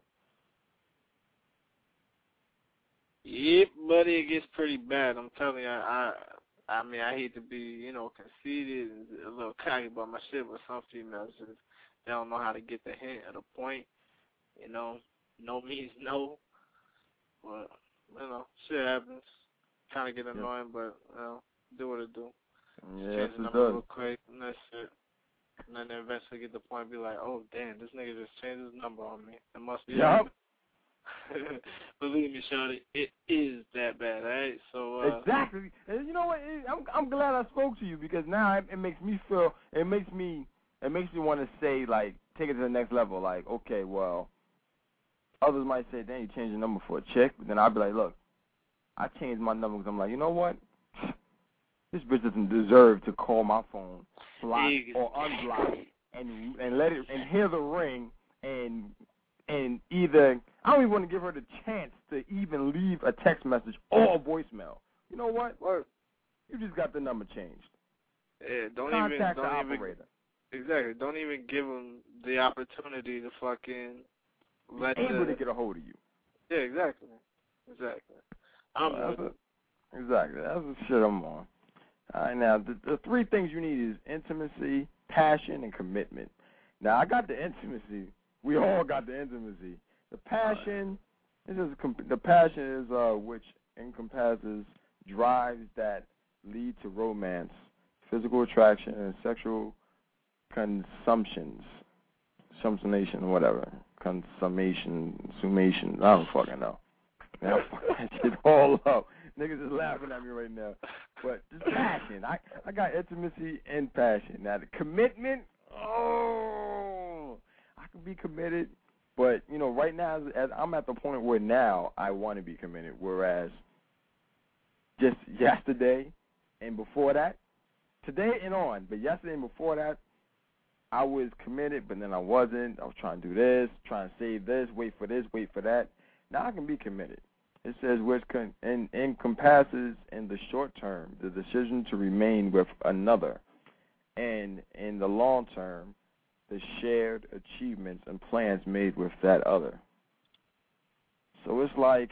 Yep, buddy, it gets pretty bad. I'm telling you, I, I, I mean, I hate to be, you know, conceited and a little cocky about my shit, but some females just, they don't know how to get the hint at a point. You know, no means no. But, you know, shit happens. Kind of get annoying, but, you know, do what it do. Yes, Change the it number does. real quick, and that's it. And then eventually get to the point and be like, oh, damn, this nigga just changed his number on me. It must be Yup. Believe me, Shawty, it is that bad, right? So, uh, exactly. And you know what? It, I'm I'm glad I spoke to you because now it, it makes me feel. It makes me. It makes me want to say like take it to the next level. Like okay, well, others might say, "Damn, you changed your number for a chick," but then I'll be like, "Look, I changed my number because I'm like, you know what? This bitch doesn't deserve to call my phone, block or unblock, and and let it and hear the ring and." And either, I don't even want to give her the chance to even leave a text message or a voicemail. You know what? What? You just got the number changed. Yeah, don't Contact even, don't the even, operator. exactly, don't even give them the opportunity to fucking let able the, to get a hold of you. Yeah, exactly. Exactly. I'm Well, with that's it. a, exactly. That's the shit I'm on. All right, now, the, the three things you need is intimacy, passion, and commitment. Now, I got the intimacy. We all got the intimacy. The passion, this is the passion is uh, which encompasses drives that lead to romance, physical attraction, and sexual consumptions, consummation, whatever, consummation, summation. I don't fucking know. Now, fuck that shit all up. Niggas is laughing at me right now. But just passion. I, I got intimacy and passion. Now, the commitment, oh, I can be committed. But, you know, right now, as, as I'm at the point where now I want to be committed, whereas just yesterday and before that, today and on, but yesterday and before that, I was committed, but then I wasn't. I was trying to do this, trying to save this, wait for this, wait for that. Now I can be committed. It says, which con- en- encompasses in the short term the decision to remain with another, and in the long term, the shared achievements and plans made with that other. So it's like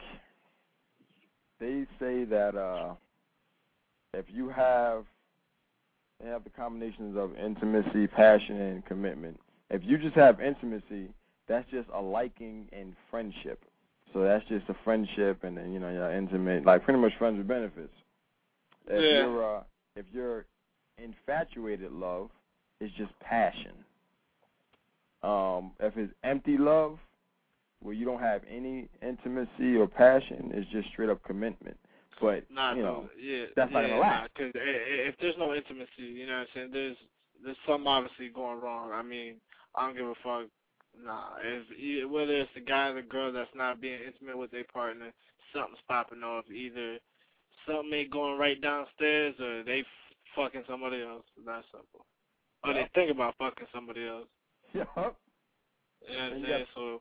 they say that uh, if you have, they have the combinations of intimacy, passion, and commitment. If you just have intimacy, that's just a liking and friendship. So that's just a friendship, and then, you know, you're intimate, like pretty much friends with benefits. If yeah. you're uh, if you're infatuated love, it's just passion. Um, if it's empty love, where you don't have any intimacy or passion, it's just straight up commitment. But nah, you know, yeah, that's yeah, not gonna last. Because nah, if there's no intimacy, you know what I'm saying, there's there's something obviously going wrong. I mean, I don't give a fuck. Nah, if whether it's the guy or the girl that's not being intimate with their partner, something's popping off. Either something ain't going right downstairs, or they f- fucking somebody else. It's that simple. Or Yep. they think about fucking somebody else. Yep. You know what I'm And saying? yep. So,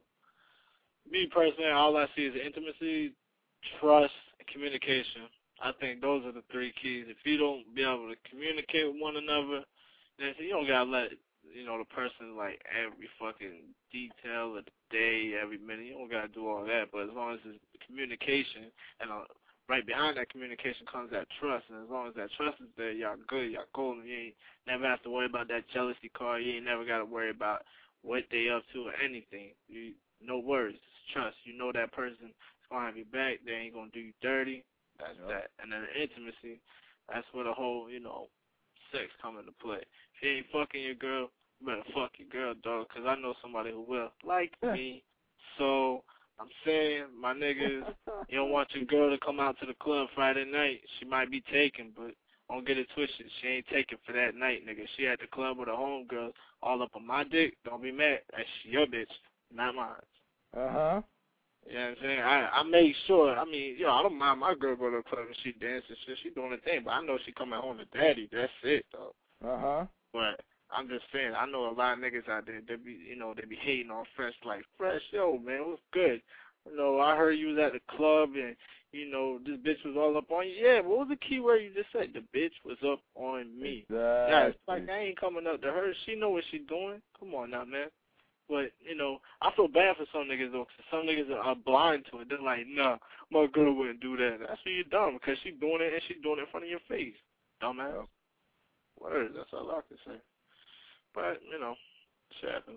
me personally, all I see is intimacy, trust, and communication. I think those are the three keys. If you don't be able to communicate with one another, then you don't gotta let, you know, the person, like, every fucking detail of the day, every minute. You don't gotta do all that. But as long as it's communication, and uh, right behind that communication comes that trust. And as long as that trust is there, y'all good, y'all golden. You ain't never have to worry about that jealousy card. You ain't never got to worry about what they up to or anything. You no worries, it's trust. You know that person is gonna have your back. They ain't gonna do you dirty. That's Yep. that. And then the intimacy, that's where the whole, you know, sex come into play. If you ain't fucking your girl, you better fuck your girl, dog, because I know somebody who will, like me. So I'm saying, my niggas, you don't want your girl to come out to the club Friday night. She might be taken, but don't get it twisted. She ain't taken for that night, nigga. She at the club with her homegirl all up on my dick. Don't be mad. That's your bitch, not mine. Uh-huh. You know what I'm saying? I, I make sure, I mean, yo, I don't mind my girl go to the club and she dancing shit. She doing her thing, but I know she coming home to daddy. That's it, though. Uh-huh. But I'm just saying, I know a lot of niggas out there, they be, you know, they be hating on Fresh, like, Fresh, yo, man, what's good? You know, I heard you was at the club and, you know, this bitch was all up on you. Yeah, what was the key word you just said? The bitch was up on me. Exactly. Yeah, it's like I ain't coming up to her. She know what she doing. Come on now, man. But, you know, I feel bad for some niggas, though, because some niggas are blind to it. They're like, nah, my girl wouldn't do that. That's why you're dumb, because she's doing it and she's doing it in front of your face. Dumbass. Yep. Word, that's all I can say. But, you know, shit happens.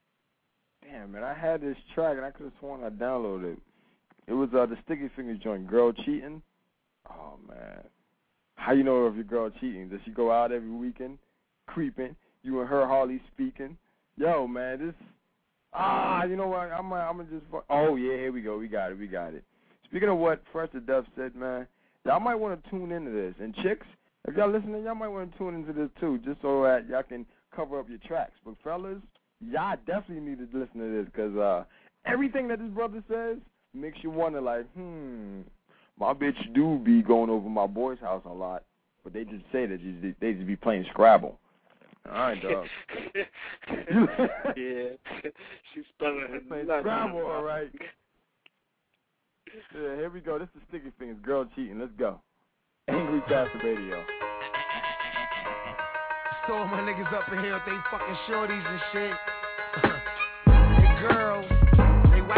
Damn, man, I had this track, and I could have sworn I downloaded it. It was uh, the Sticky Fingers joint, Girl Cheating. Oh, man. How you know if your girl cheating? Does she go out every weekend, creeping, you and her hardly speaking? Yo, man, this, ah, you know what, I'm gonna I'm just, oh, yeah, here we go, we got it, we got it. Speaking of what Fresh the Duff said, man, y'all might want to tune into this. And chicks, if y'all listening, y'all might want to tune into this, too, just so that y'all can cover up your tracks. But, fellas, y'all definitely need to listen to this, because uh, everything that this brother says makes you wonder, like, hmm, my bitch do be going over my boy's house a lot, but they just say that they just be playing Scrabble. All right, dog. Yeah, she's spelling her playing nuts. Scrabble, all right. Yeah, here we go. This is Sticky Fingers, Girl Cheating. Let's go. Angry Pastor Radio. So my niggas up in here with they fucking shorties and shit. They girls, they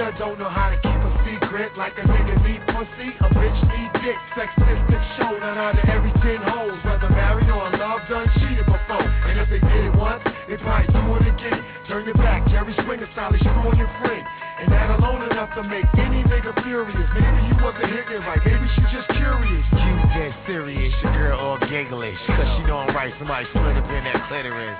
nigga don't know how to keep a secret. Like a nigga need pussy, a bitch need dick. Sexistic show, none out of every ten hoes. Whether married or in love, done cheated before. And if they did it once, they probably do it again. Turn your back, Jerry Springer style, he's screwing your friend. And that alone enough to make any nigga furious. Maybe you wasn't hitting it right, maybe she just curious. You dead serious, your girl all gigglish. Cause she know I'm right, somebody slid up in that clitoris.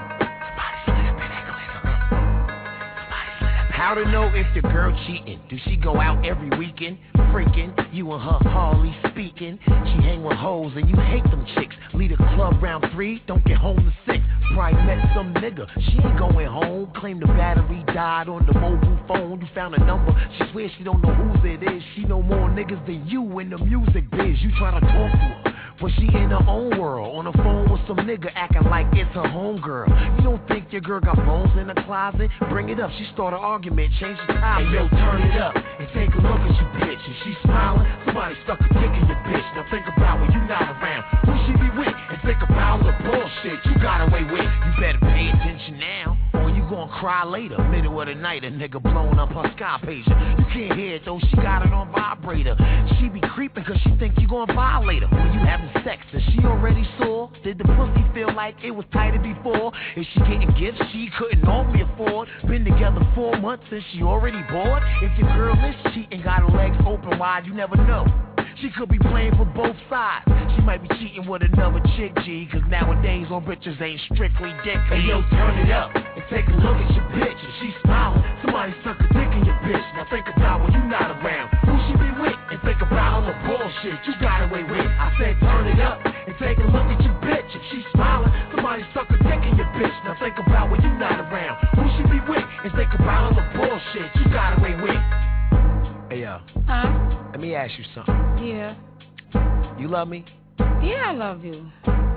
How to know if your girl cheating? Do she go out every weekend? Freaking, you and her hardly speaking. She hang with hoes and you hate them chicks. Lead a club round three, don't get home to six. Probably met some nigga, she ain't going home. Claim the battery died on the mobile phone. You found a number, she swears she don't know whose it is. She know more niggas than you in the music biz. You try to talk to her, but she in her own world. On the phone with some nigga acting like it's her homegirl. You don't think your girl got bones in the closet? Bring it up, she start an argument, change the topic. Hey yo, turn it up and take a look at your bitch. If she smiling, somebody stuck a dick in your bitch. Now think about when you not around, who she be with? And think about the bullshit you got away with. You better pay attention now, or you gon' cry later. Middle of the night, a nigga blowing up her sky pager. You can't hear it though, she got it on vibrator. She be creeping cause she think you gon' violate her. When you having sex and she already saw, did the pussy feel like it was tighter before? Is she getting gifts she couldn't normally afford? Been together four months and she already bored? If your girl is cheating, got her legs open wide, you never know. She could be playing for both sides. She might be cheating with another chick, G. Cause nowadays all bitches ain't strictly dick. Hey yo, turn it up and take a look at your bitch. If she smiling, somebody stuck a dick in your bitch. Now think about when you not around, who she be with? And think about all the bullshit you got away with. I said turn it up and take a look at your bitch. If she smiling, somebody stuck a dick in your bitch. Now think about when you not around, who she be with? And think about all the bullshit you got away with. Hey yo. Huh? Let me ask you something. Yeah. You love me? Yeah, I love you.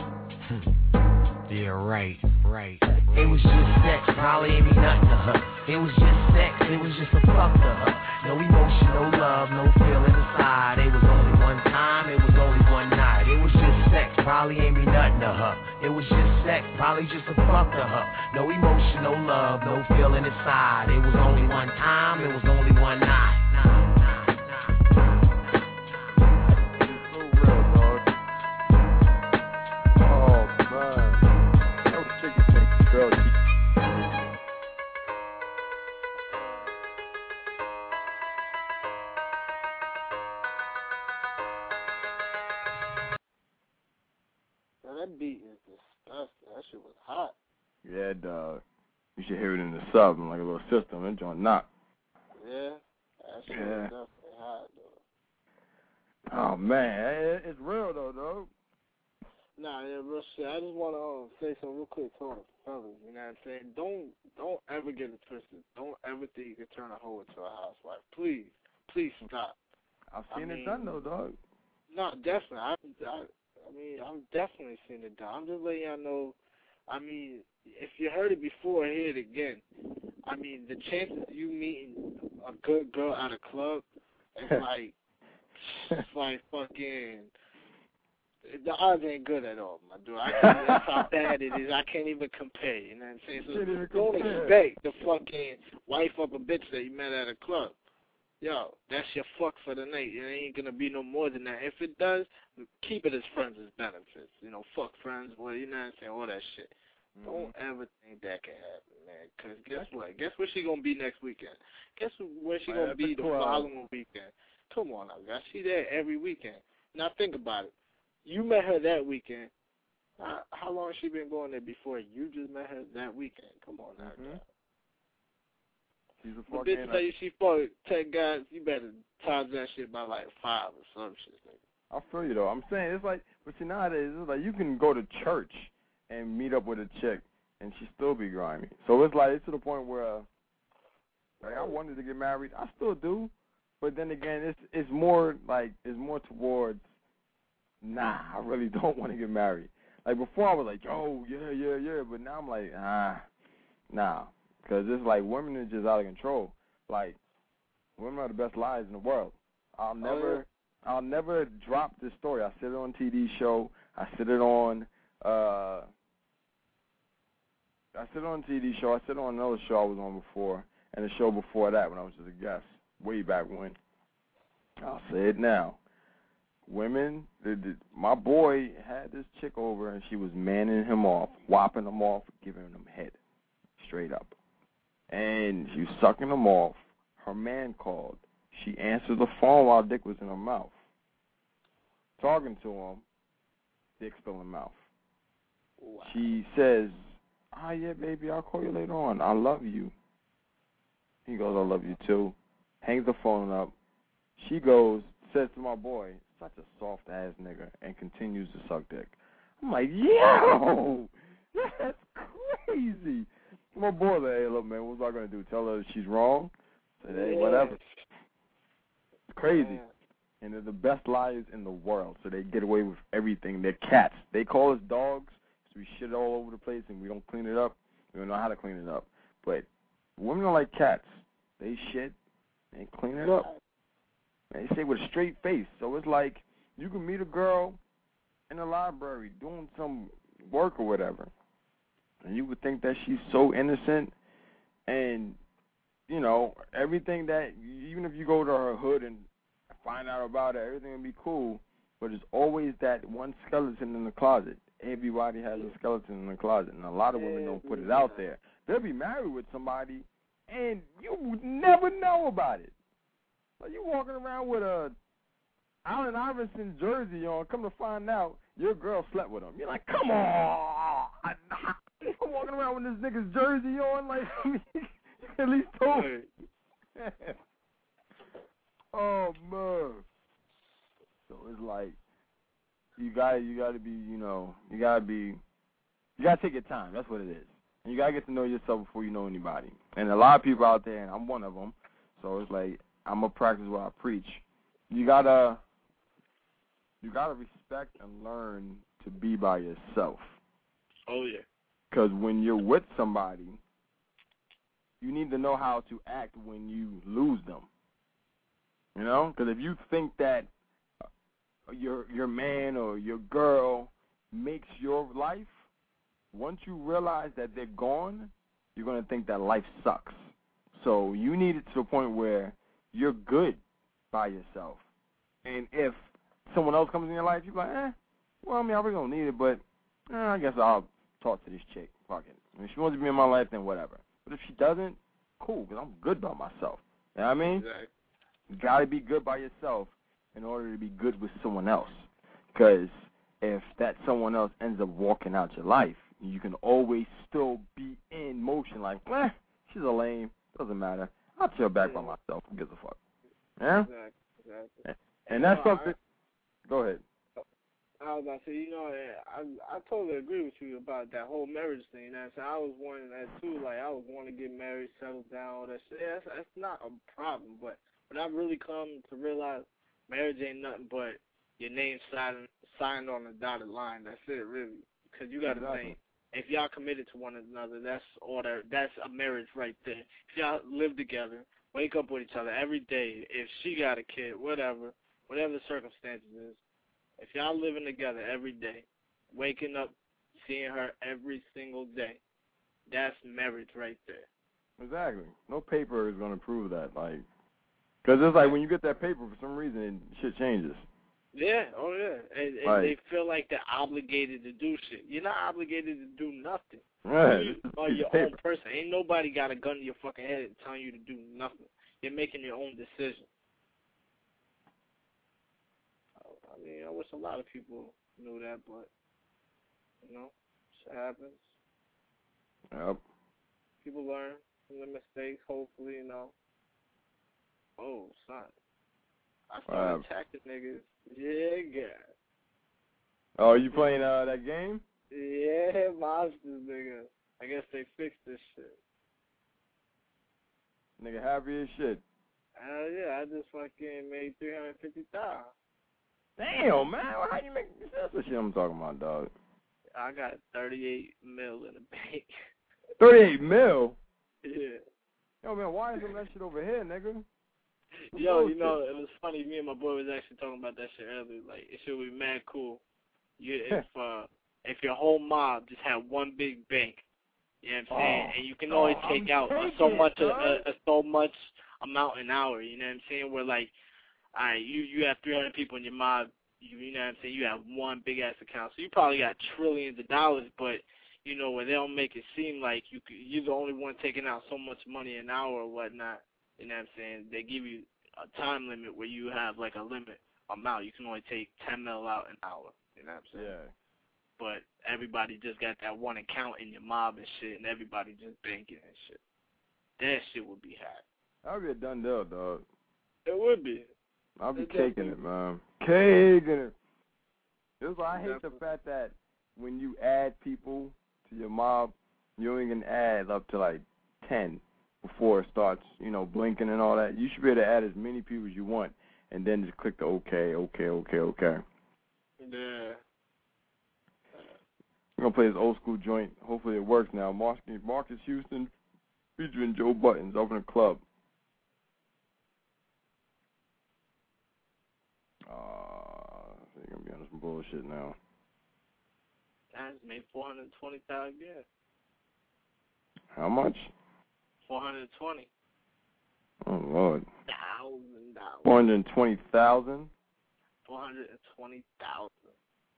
Yeah, right, right. It was just sex, probably ain't mean nothing to her. It was just sex, it was just a fuck to her. No emotion, no love, no feeling inside. It was only one time, it was only one night. It was just sex, probably ain't mean nothing to her. It was just sex, probably just a fuck to her. No emotion, no love, no feeling inside. It was only one time, it was only one night. That beat is disgusting. That shit was hot. Yeah, dog. You should hear it in the sub, like a little system. That joint knock. Yeah, that shit yeah. was definitely hot, though. Oh, man. It, it's real, though, dog. Nah, yeah, real shit. I just want to um, say something real quick to the fellas. You know what I'm saying? Don't, don't ever get it twisted. Don't ever think you can turn a hoe into a housewife. Please. Please stop. I've seen I it mean, done, though, dog. No, definitely. I, I, I mean, I've definitely seen it done. I'm just letting y'all know. I mean, if you heard it before, hear it again. I mean, the chances of you meeting a good girl at a club is like, it's like fucking. The odds ain't good at all, my dude. I can't, that's how bad it is. I can't even compare. You know what I'm saying? So don't expect the fucking wife up a bitch that you met at a club. Yo, that's your fuck for the night. It ain't gonna be no more than that. If it does, keep it as friends as benefits. You know, fuck friends, well, you know what I'm saying, all that shit. Mm-hmm. Don't ever think that can happen, man. Cause guess what? Guess where she gonna be next weekend? Guess where she gonna be the following weekend? Come on now, guys. She there every weekend. Now think about it. You met her that weekend. How, how long has she been going there before you just met her that weekend? Come on now, mm-hmm. guys. She's a the bitch tell you she fucked ten guys, you better times that shit by like five or some shit. Nigga. I feel you though. I'm saying it's like, but see nowadays it's like you can go to church and meet up with a chick and she still be grimy. So it's like it's to the point where uh, like I wanted to get married. I still do, but then again, it's it's more like it's more towards nah. I really don't want to get married. Like before I was like, yo, yeah, yeah, yeah, but now I'm like, ah, nah. Because it's like women are just out of control. Like, women are the best liars in the world. I'll never oh, yeah. I'll never drop this story. I said it on T V show. I said it on uh I said it on T V show. I said it on another show I was on before. and the show before that when I was just a guest, way back when. I'll say it now. Women, the, the, my boy had this chick over, and she was manning him off, whopping him off, giving him head, straight up. And she was sucking him off. Her man called. She answered the phone while dick was in her mouth. Talking to him, dick still in her mouth. Wow. She says, ah, oh, yeah, baby, I'll call you later on. I love you. He goes, I love you too. Hangs the phone up. She goes, says to my boy, such a soft-ass nigga, and continues to suck dick. I'm like, yo, that's crazy. My boy's like, hey, look, man, what's I going to do? Tell her she's wrong? Say, hey, whatever. It's crazy. And they're the best liars in the world, so they get away with everything. They're cats. They call us dogs, so we shit all over the place, and we don't clean it up. We don't know how to clean it up. But women are like cats. They shit and clean it up. And they say with a straight face. So it's like you can meet a girl in the library doing some work or whatever, and you would think that she's so innocent, and, you know, everything that, even if you go to her hood and find out about it, everything will be cool, but there's always that one skeleton in the closet. Everybody has a skeleton in the closet, and a lot of women don't put it out there. They'll be married with somebody, and you would never know about it. So you walking around with a Allen Iverson jersey on, come to find out your girl slept with him. You're like, come on! I'm walking around with this nigga's jersey on, like, you at least told me. Oh, man. So it's like, you gotta, you gotta be, you know, you gotta be, you gotta take your time. That's what it is. And you gotta get to know yourself before you know anybody. And a lot of people out there, and I'm one of them, so it's like, I'm gonna practice what I preach. You gotta, you gotta respect and learn to be by yourself. Oh, yeah. Because when you're with somebody, you need to know how to act when you lose them. You know? Because if you think that your your man or your girl makes your life, once you realize that they're gone, you're going to think that life sucks. So you need it to the point where you're good by yourself. And if someone else comes in your life, you're like, eh, well, I mean, I really don't need it, but eh, I guess I'll talk to this chick. Fuck it. If she wants to be in my life, then whatever. But if she doesn't, cool, because I'm good by myself. You know what I mean? Exactly. You got to be good by yourself in order to be good with someone else. Because if that someone else ends up walking out your life, you can always still be in motion like, eh, she's a lame. Doesn't matter. I'll chill back yeah. by myself. Who gives a fuck? Yeah? Exactly. exactly. And that's you know, something. I, go ahead. I was about to say, you know, I I totally agree with you about that whole marriage thing. That's I was wanting that too. Like I was wanting to get married, settle down, all that shit. Yeah, that's, that's not a problem. But when I really come to realize marriage ain't nothing but your name signed signed on the dotted line. That's it, really. Because you got to exactly. think, if y'all committed to one another, that's order. That's a marriage right there. If y'all live together, wake up with each other every day. If she got a kid, whatever, whatever the circumstances is. If y'all living together every day, waking up, seeing her every single day, that's marriage right there. Exactly. No paper is going to prove that. Like, because it's like when you get that paper, for some reason, shit changes. Yeah, oh yeah. And, and right. they feel like they're obligated to do shit. You're not obligated to do nothing. Right. You are your paper. own person. Ain't nobody got a gun to your fucking head telling you to do nothing. You're making your own decision. I mean, I wish a lot of people knew that, but, you know, shit happens. Yep. People learn from their mistakes, hopefully, you know. Oh, son. I started wow. attacking niggas. Yeah, God. Oh, you playing uh, that game? Yeah, monsters, nigga. I guess they fixed this shit. Nigga happy as shit. Hell yeah, I just fucking made three hundred fifty thousand. Damn, man. How you make that's the shit I'm talking about, dog. I got thirty-eight mil in the bank. thirty-eight mil? Yeah. Yo, man, why isn't that shit over here, nigga? Yo, you know, it was funny. Me and my boy was actually talking about that shit earlier. Like, it should be mad cool. You, if uh, if your whole mob just had one big bank, You know what I'm saying? Oh, and you can only oh, take I'm out uh, taking so it, much, son. uh, uh, so much amount an hour. You know what I'm saying? Where like, all right, you you have three hundred people in your mob. You, you know what I'm saying? You have one big ass account, so you probably got trillions of dollars. But you know where they don't make it seem like you could, you're the only one taking out so much money an hour or whatnot. You know what I'm saying? They give you a time limit where you have like a limit amount. You can only take ten mil out an hour. You know what I'm saying? Yeah. But everybody just got that one account in your mob and shit, and everybody just banking and shit. That shit would be hacked. That would be a done deal, dog. It would be. I'll be It's caking definitely- it, man. Caking it. It's like, I hate Definitely. the fact that when you add people to your mob, you only can add up to like ten before it starts, you know, blinking and all that. You should be able to add as many people as you want, and then just click the okay, okay, okay, okay. Yeah. We're going to play this old school joint. Hopefully it works now. Marcus, Marcus Houston featuring Joe Buttons up in the club. Uh, you're going to be on some bullshit now. That's made four hundred twenty thousand yeah. How much? four hundred twenty Oh, Lord. thousand dollars. four hundred twenty thousand four hundred twenty thousand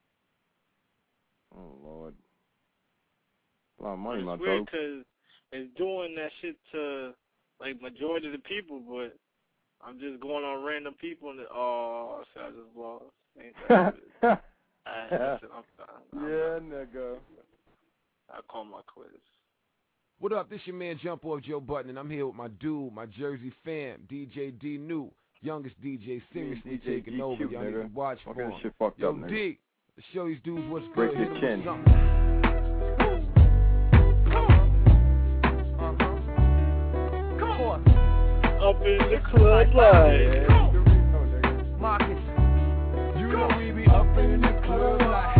Oh, Lord. A lot of money, my It's weird dog. because it's doing that shit to, like, majority of the people, but I'm just going on random people and, oh, shit, I just lost. Ain't that good? Alright, listen, I'm done. I'm Yeah, done. nigga. I call my quiz. What up? This your man Jump Off Joe Button, and I'm here with my dude, my Jersey fam, D J D New, youngest D J seriously D J taking G Q, over. Y'all nigga. need to watch Don't for get him. this shit fucked Yo, up, nigga. D, let's show these dudes what's Break good. your Hit 'em chin. with something. Up in the club like Marcus, you know we be up in the club like.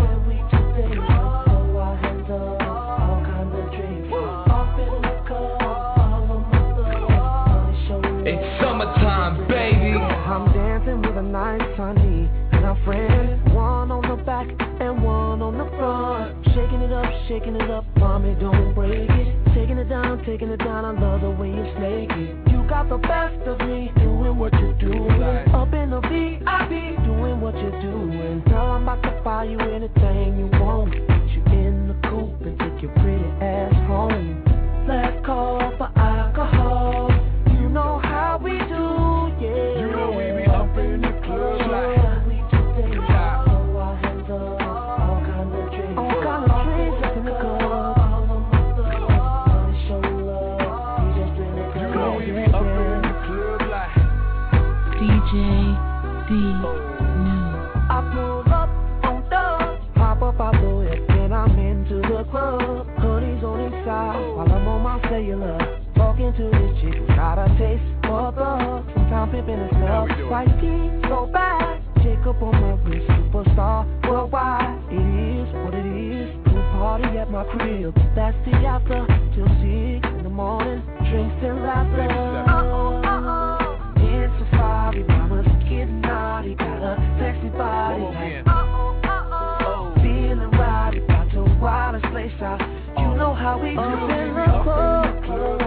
It's summertime, baby. I'm dancing with a nice honey and our friends, one on the back and one on the front. Shaking it up, shaking it up, mommy, don't break it. Taking it down, taking it down, I love the way you snake it. You got the best of me, doing what you do. Up in the V I P, doing what you're doing. Girl, I'm about to buy you anything you want. Put you in the coupe and take your pretty ass home. Let's call for alcohol. You know how we do, yeah. You know we be up in the club like. All kind of drinks up in the club. You know we be up in the club like. D J D New. I pull up on dubs, pop up out the whip, and I'm into the club. Honey's on his side while I'm on my cellular. Talking to this chick who got a taste for the sometimes pimping his love. White tea, so bad. Jacob on my wrist, superstar worldwide. It is what it is. Pool party at my crib. That's the after till six in the morning. Drinks and laughter. Uh-oh, uh-oh. It's a safari, mama's getting naughty. Got a sexy body. Like, uh-oh, uh-oh. Feeling right, about to wildest place out. You know how we do in the club.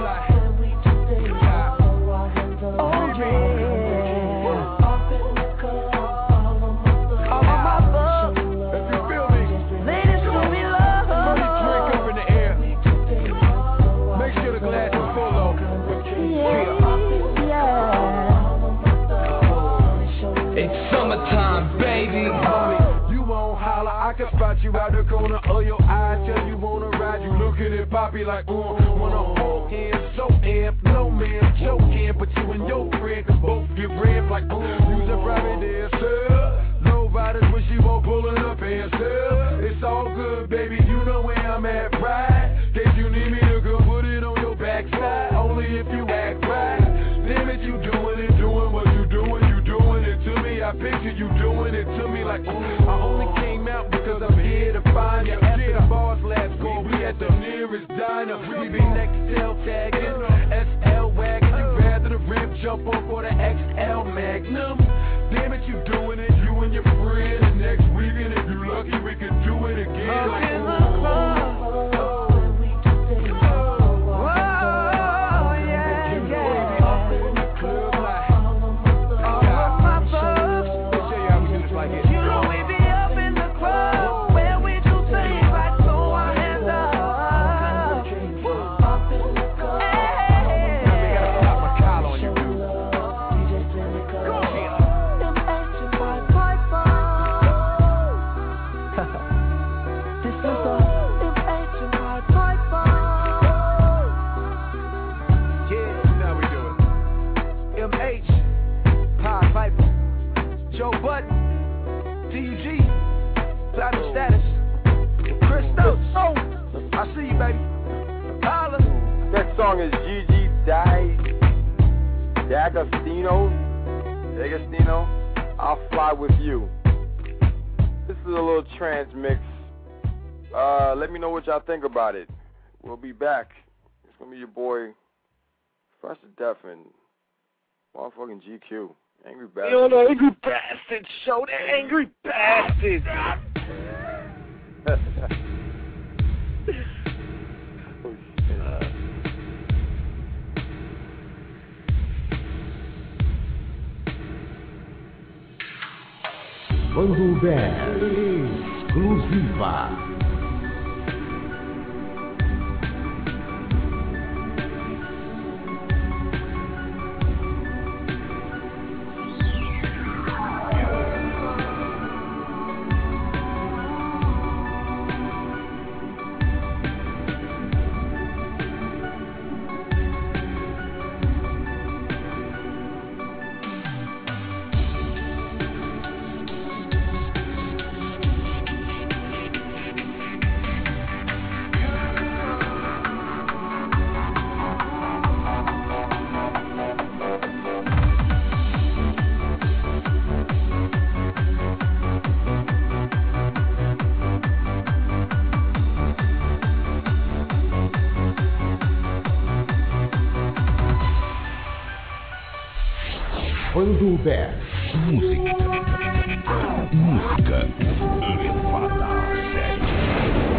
Spot you out the corner of your eye, tell you wanna ride, you looking at Poppy like, uh, wanna hold hands, so amp, no man, joking, but you and your friend can both get red like, uh, use a private dancer, low riders when she won't pulling up and sell, it's all good, baby, you know where I'm at, right, case you need me to go put it on your backside, only if you act right, damn it, you doing it, doing what you doing, you doing it to me, I picture you doing it to me like, uh, I only came out because I'm here to find you. After the bars last call, we at the nearest diner. We be next L tagging, S L wagon. You rather the rim jump off for the X L Magnum. Damn it, you doing it, you and your friend. And next weekend, if you lucky, we can do it again. Like, ooh. but T U G, platinum status. Christos, I see you, baby. Holla. That song is Gigi Di D'Agostino. D'Agostino. I'll Fly With You. This is a little trance mix. Uh, let me know what y'all think about it. We'll be back. It's gonna be your boy, Fresh to Death and motherfucking G Q. Angry Bastard. You know, Angry Bastard show. The Angry Bastard. Quando der exclusiva. Quando der música, música levada a sério.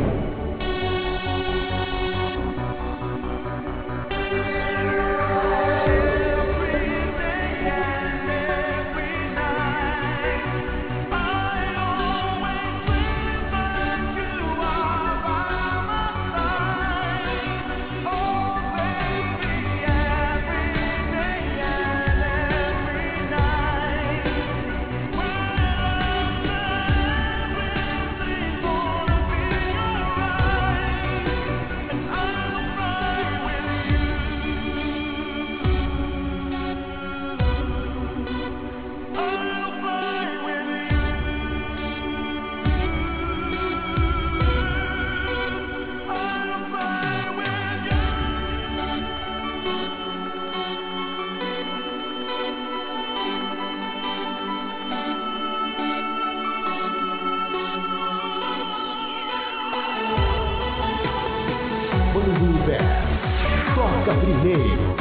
Toca primeiro.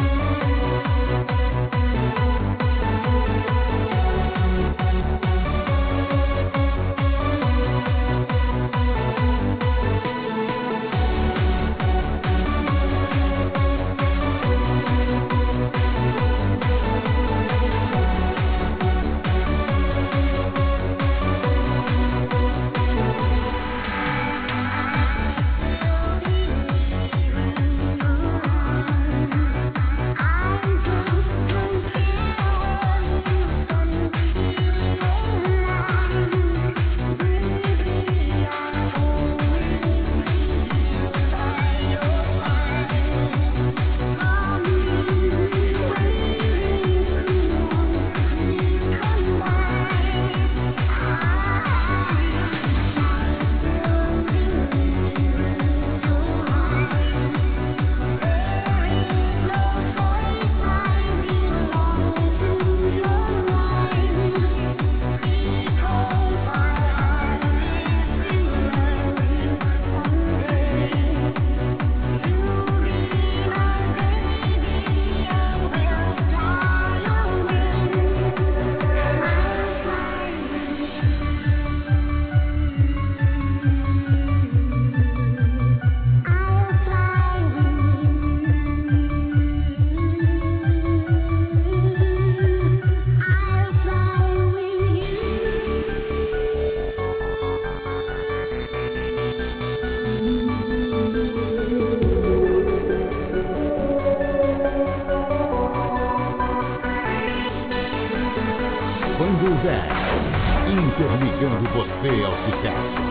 Interligando você ao sucesso.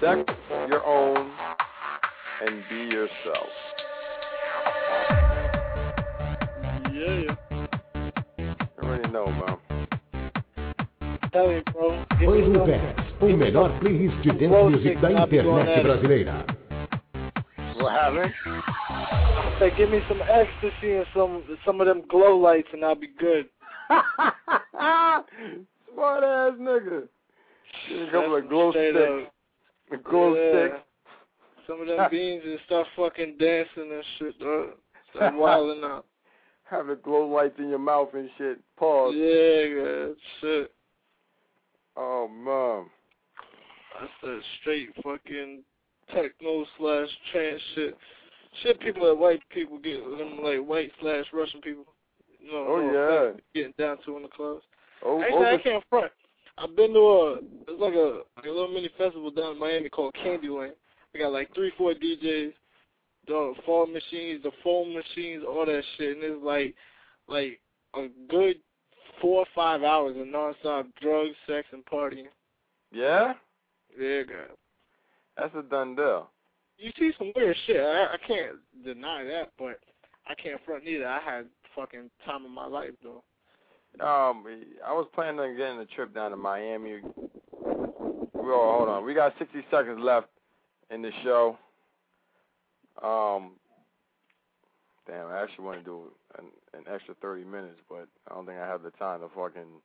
Deck your own and be yourself. Yeah. I already know, man. Tell me, bro. Band Dance, o melhor playlist de dance music da internet brasileira. What happened? Say, give me some ecstasy and some some of them glow lights, and I'll be good. Smart ass nigga. Get a couple of glow sticks. A glow yeah. stick. Some of them beans and start fucking dancing and shit, dog. Start wilding out. Have the glow lights in your mouth and shit. Pause. Yeah, good shit. Oh, man. That's that straight fucking techno slash trance shit. Shit people like white people get, them like white slash Russian people. You know, oh, yeah. Getting down to in the clubs. Oh, Actually, over... I can't front. I've been to a, it's like a, like a little mini festival down in Miami called Candyland. We got like three, four D Js, the fall machines, the foam machines, all that shit. And it's like, like a good four or five hours of nonstop drugs, sex, and partying. Yeah? Yeah, God. That's a done deal. You see some weird shit. I, I can't deny that, but I can't front neither. I had fucking time of my life, though. Um, I was planning on getting a trip down to Miami. Well, hold on. We got sixty seconds left in the show. Um, damn, I actually want to do an, an extra thirty minutes, but I don't think I have the time to fucking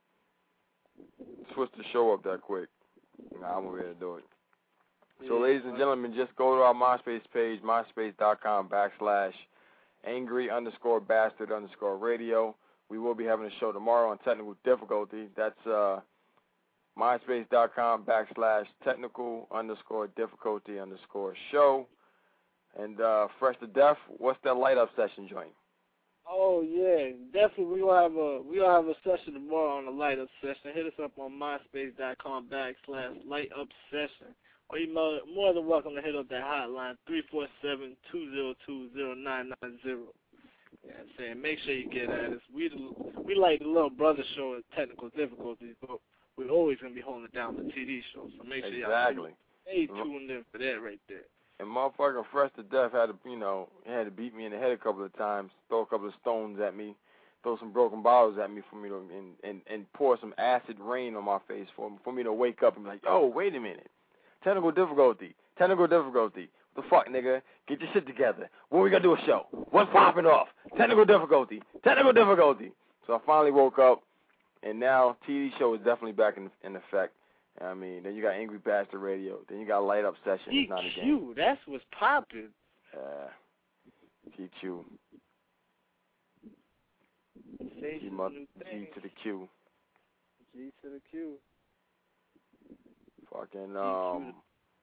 switch the show up that quick. Nah, I'm ready to do it. So, yeah, ladies and gentlemen, just go to our MySpace page, myspace.com backslash angry underscore bastard underscore radio. We will be having a show tomorrow on technical difficulty. That's uh, myspace.com backslash technical underscore difficulty underscore show. And uh, Fresh to Death, what's that light up session joint? Oh yeah, definitely. We will have a we will have a session tomorrow on the light up session. Hit us up on myspace.com backslash light up session. Or you're more than welcome to hit up that hotline three four seven, two zero two, zero nine nine zero. Yeah, I'm saying, make sure you get at us. We the, we like the little brother show of technical difficulties, but we're always gonna be holding down the T V show. So make sure exactly. y'all stay tuned in for that right there. And motherfucking Fresh to Death had to, you know, he had to beat me in the head a couple of times, throw a couple of stones at me, throw some broken bottles at me for me to, and, and, and pour some acid rain on my face for for me to wake up and be like, yo, wait a minute, technical difficulty, technical difficulty. What the fuck, nigga? Get your shit together. When we gonna do a show? What's popping off? Technical difficulty, technical difficulty. So I finally woke up, and now T V show is definitely back in in effect. I mean, then you got Angry Bastard Radio. Then you got Light Up Session. It's not a game. G Q, that's what's popping. Uh, G Q. G, G to the Q. G to the Q. Fucking, um...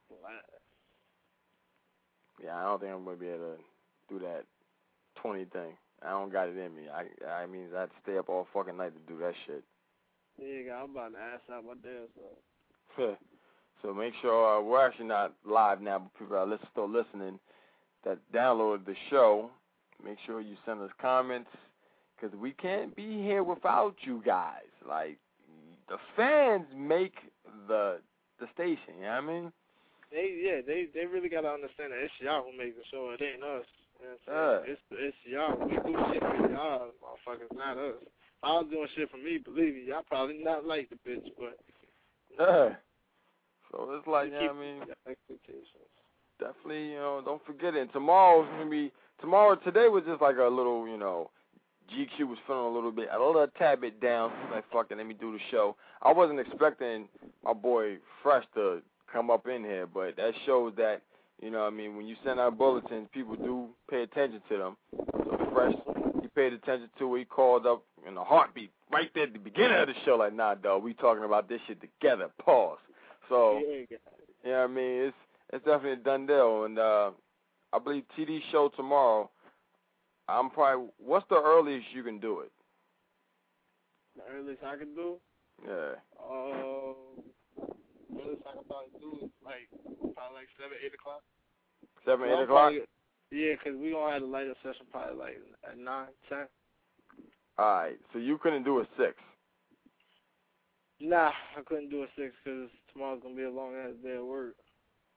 yeah, I don't think I'm going to be able to do that twenty thing. I don't got it in me. I I mean, I have to stay up all fucking night to do that shit. Yeah, I'm about to ass out my damn self. So make sure uh, we're actually not live now, but people are listen, still listening that download the show. Make sure you send us comments because we can't be here without you guys. Like, the fans make the the station, you know what I mean? They yeah, they they really gotta understand that it's y'all who make the show. It ain't us. You know what I'm uh, it's it's y'all. We do shit for y'all, motherfuckers, not us. If I was doing shit for me, believe me, y'all probably not like the bitch, but uh, so it's like, you know keep what I mean? Expectations. Definitely, you know, don't forget it. And tomorrow's gonna be tomorrow. Today was just like a little, you know, G Q was feeling a little bit, a little tad bit down. Like, fuck it, let me do the show. I wasn't expecting my boy Fresh to come up in here, but that shows that, you know what I mean, when you send out bulletins, people do pay attention to them. So Fresh, he paid attention to it. He called up in a heartbeat right there at the beginning of the show, like, nah, dog, we talking about this shit together. Pause. So, you know what I mean, it's it's definitely a done deal. And uh, I believe T D show tomorrow, I'm probably, what's the earliest you can do it? The earliest I can do? Yeah. Uh, the earliest I can probably do is like, probably like seven, eight o'clock. seven, so eight o'clock? Probably, yeah, because we going to have the light up session probably like at nine, ten. All right, so you couldn't do a six? Nah, I couldn't do a six because tomorrow's going to be a long-ass day of work.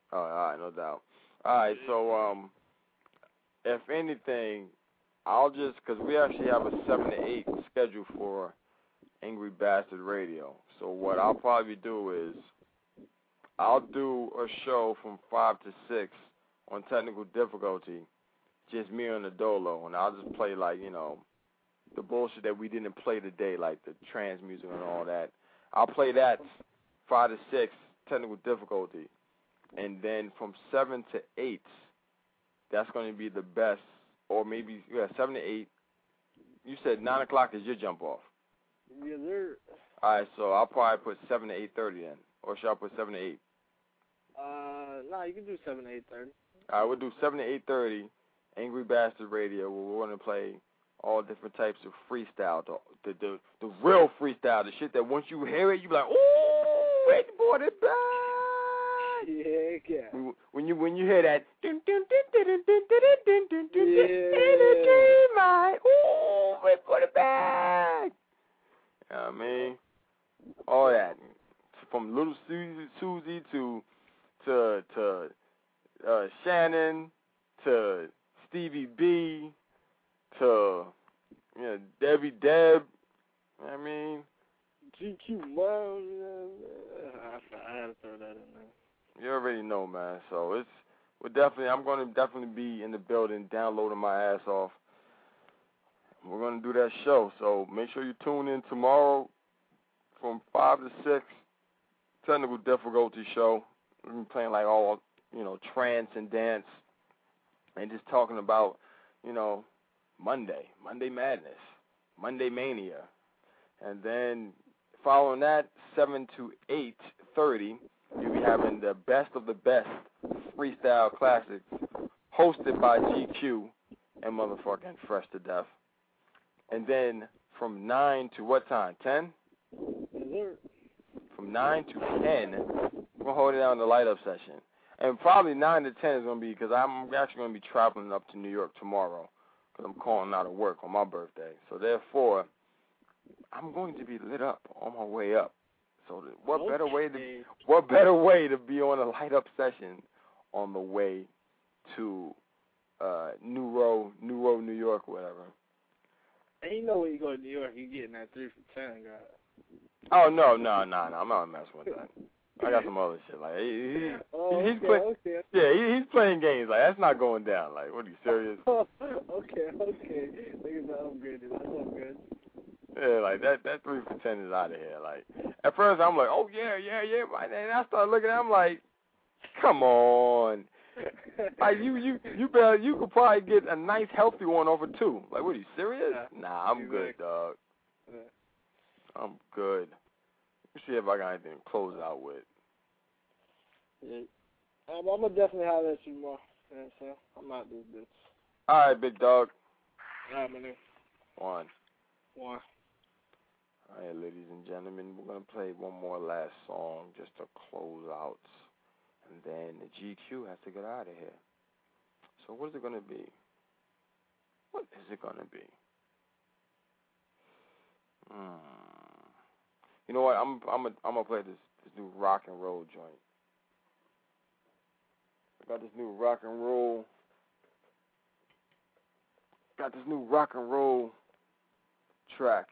Oh, all right, no doubt. All right, so um, if anything, I'll just because we actually have a seven to eight schedule for Angry Bastard Radio. So what I'll probably do is I'll do a show from five to six on technical difficulty, just me on the dolo, and I'll just play like you know the bullshit that we didn't play today, like the trance music and all that. I'll play that five to six technical difficulty. And then from seven to eight, that's going to be the best, or maybe, yeah, seven to eight. You said nine o'clock is your jump off. Yeah, they're... All right, so I'll probably put seven to eight thirty then. Or should I put seven to eight? Uh, nah, you can do seven to eight thirty. All right, we'll do seven to eight thirty, Angry Bastard Radio, where we're going to play all different types of freestyle, the, the, the, the real freestyle, the shit that once you hear it, you be like, ooh, wait, boy, this back. Yeah, yeah. When, when you when you hear that, dun, dun, dun, dun, dun, dun, dun, dun, dun, yeah. energy, my, ooh, wait for the bag. You know what I mean? All that, from Little Susie, Susie to to to uh, Shannon to Stevie B to you know Debbie Deb. You know what I mean? G Q Miles. I had to throw that in there. You already know, man. So it's we're definitely. I'm going to definitely be in the building, downloading my ass off. We're going to do that show. So make sure you tune in tomorrow from five to six. Technical difficulty show. We're playing like all you know, trance and dance, and just talking about you know Monday, Monday Madness, Monday Mania, and then following that seven to eight thirty. You'll be having the best of the best freestyle classics hosted by G Q and motherfucking Fresh to Death. And then from nine to what time? ten? From nine to ten, we're going to hold it down the light-up session. And probably nine to ten is going to be because I'm actually going to be traveling up to New York tomorrow because I'm calling out of work on my birthday. So therefore, I'm going to be lit up on my way up. So what better way to what better way to be on a light up session on the way to uh, New Row, New Row, New York, whatever. And you know when you go to New York, you getting that three for ten, guy. Oh no, no, no, no! I'm not messing with that. I got some other shit. Like he, he, oh, he's okay, playing. okay. Yeah, he, he's playing games. Like that's not going down. Like what are you serious? okay, okay. Niggas not upgraded. That's all good. Yeah, like that that three for ten is out of here. Like at first I'm like, oh yeah, yeah, yeah, and I started looking at him like, come on, like you you you better you could probably get a nice healthy one over two. Like what are you serious? Yeah. Nah, I'm exactly. good, dog. Yeah. I'm good. Let me see if I got anything to close out with. Yeah. Um, I'm gonna definitely holler at you more. You know what I'm saying? I'm out this bitch. All right, big dog. All right, my nigga. One. One. All right, ladies and gentlemen, we're going to play one more last song just to close out. And then the G Q has to get out of here. So what is it going to be? What is it going to be? Hmm. You know what? I'm I'm a, I'm going to play this, this new rock and roll joint. I got this new rock and roll. Got this new rock and roll track.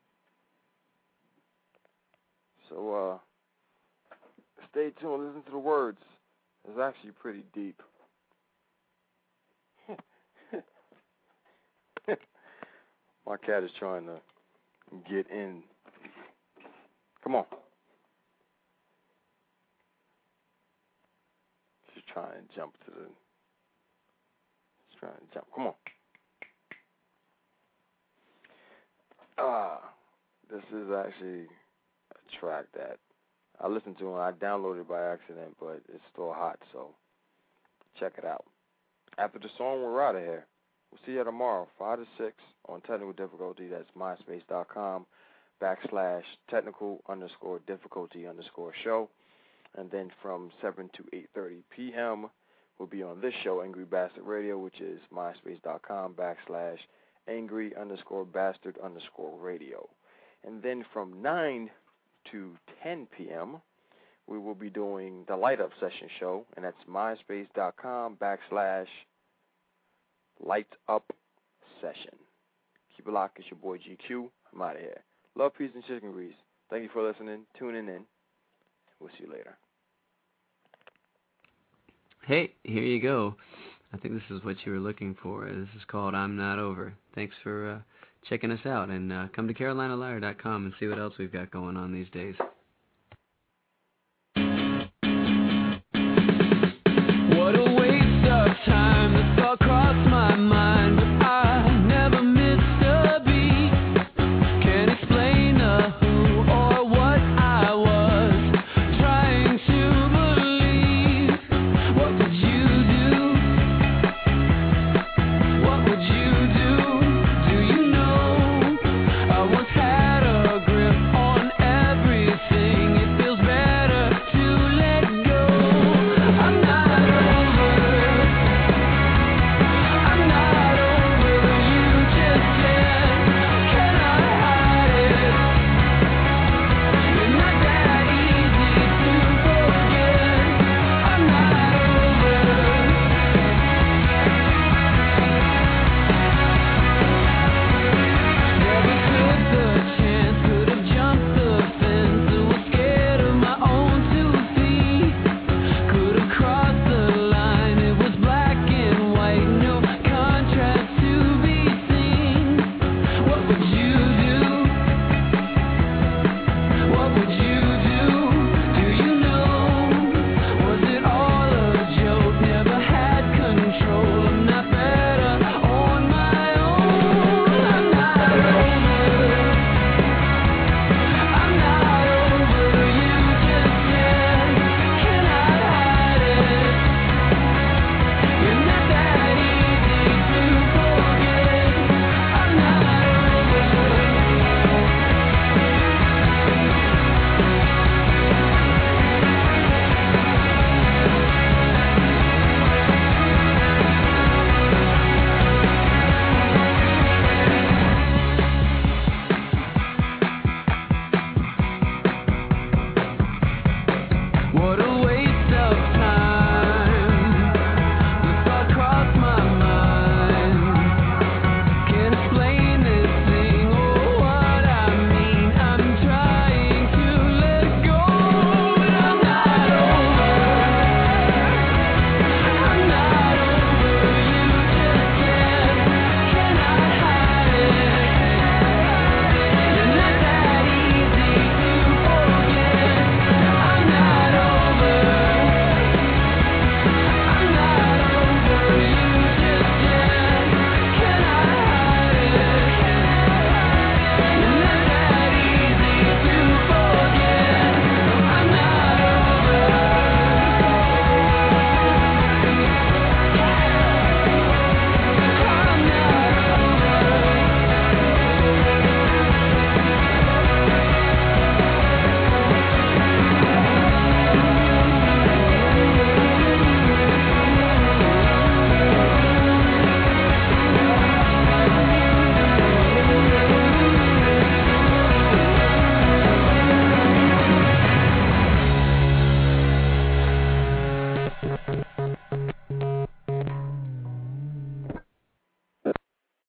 So, uh, stay tuned, listen to the words. It's actually pretty deep. My cat is trying to get in. Come on. She's trying to jump to the... She's trying to jump. Come on. Ah, this is actually... track that I listened to and I downloaded it by accident, but it's still hot, so check it out. After the song, we're out of here. We'll see you tomorrow, five to six on Technical Difficulty. That's myspace.com backslash technical underscore difficulty underscore show. And then from seven to eight thirty p.m., we'll be on this show, Angry Bastard Radio, which is myspace.com backslash angry underscore bastard underscore radio. And then from nine to ten p.m., we will be doing the Light Up Session show, and that's myspace.com backslash Light Up Session. Keep it locked. It's your boy G Q. I'm out of here. Love, peace, and chicken grease. Thank you for listening, tuning in. We'll see you later. Hey, here you go. I think this is what you were looking for. This is called I'm Not Over. Thanks for uh, checking us out, and uh, come to Carolina Lyre dot com and see what else we've got going on these days.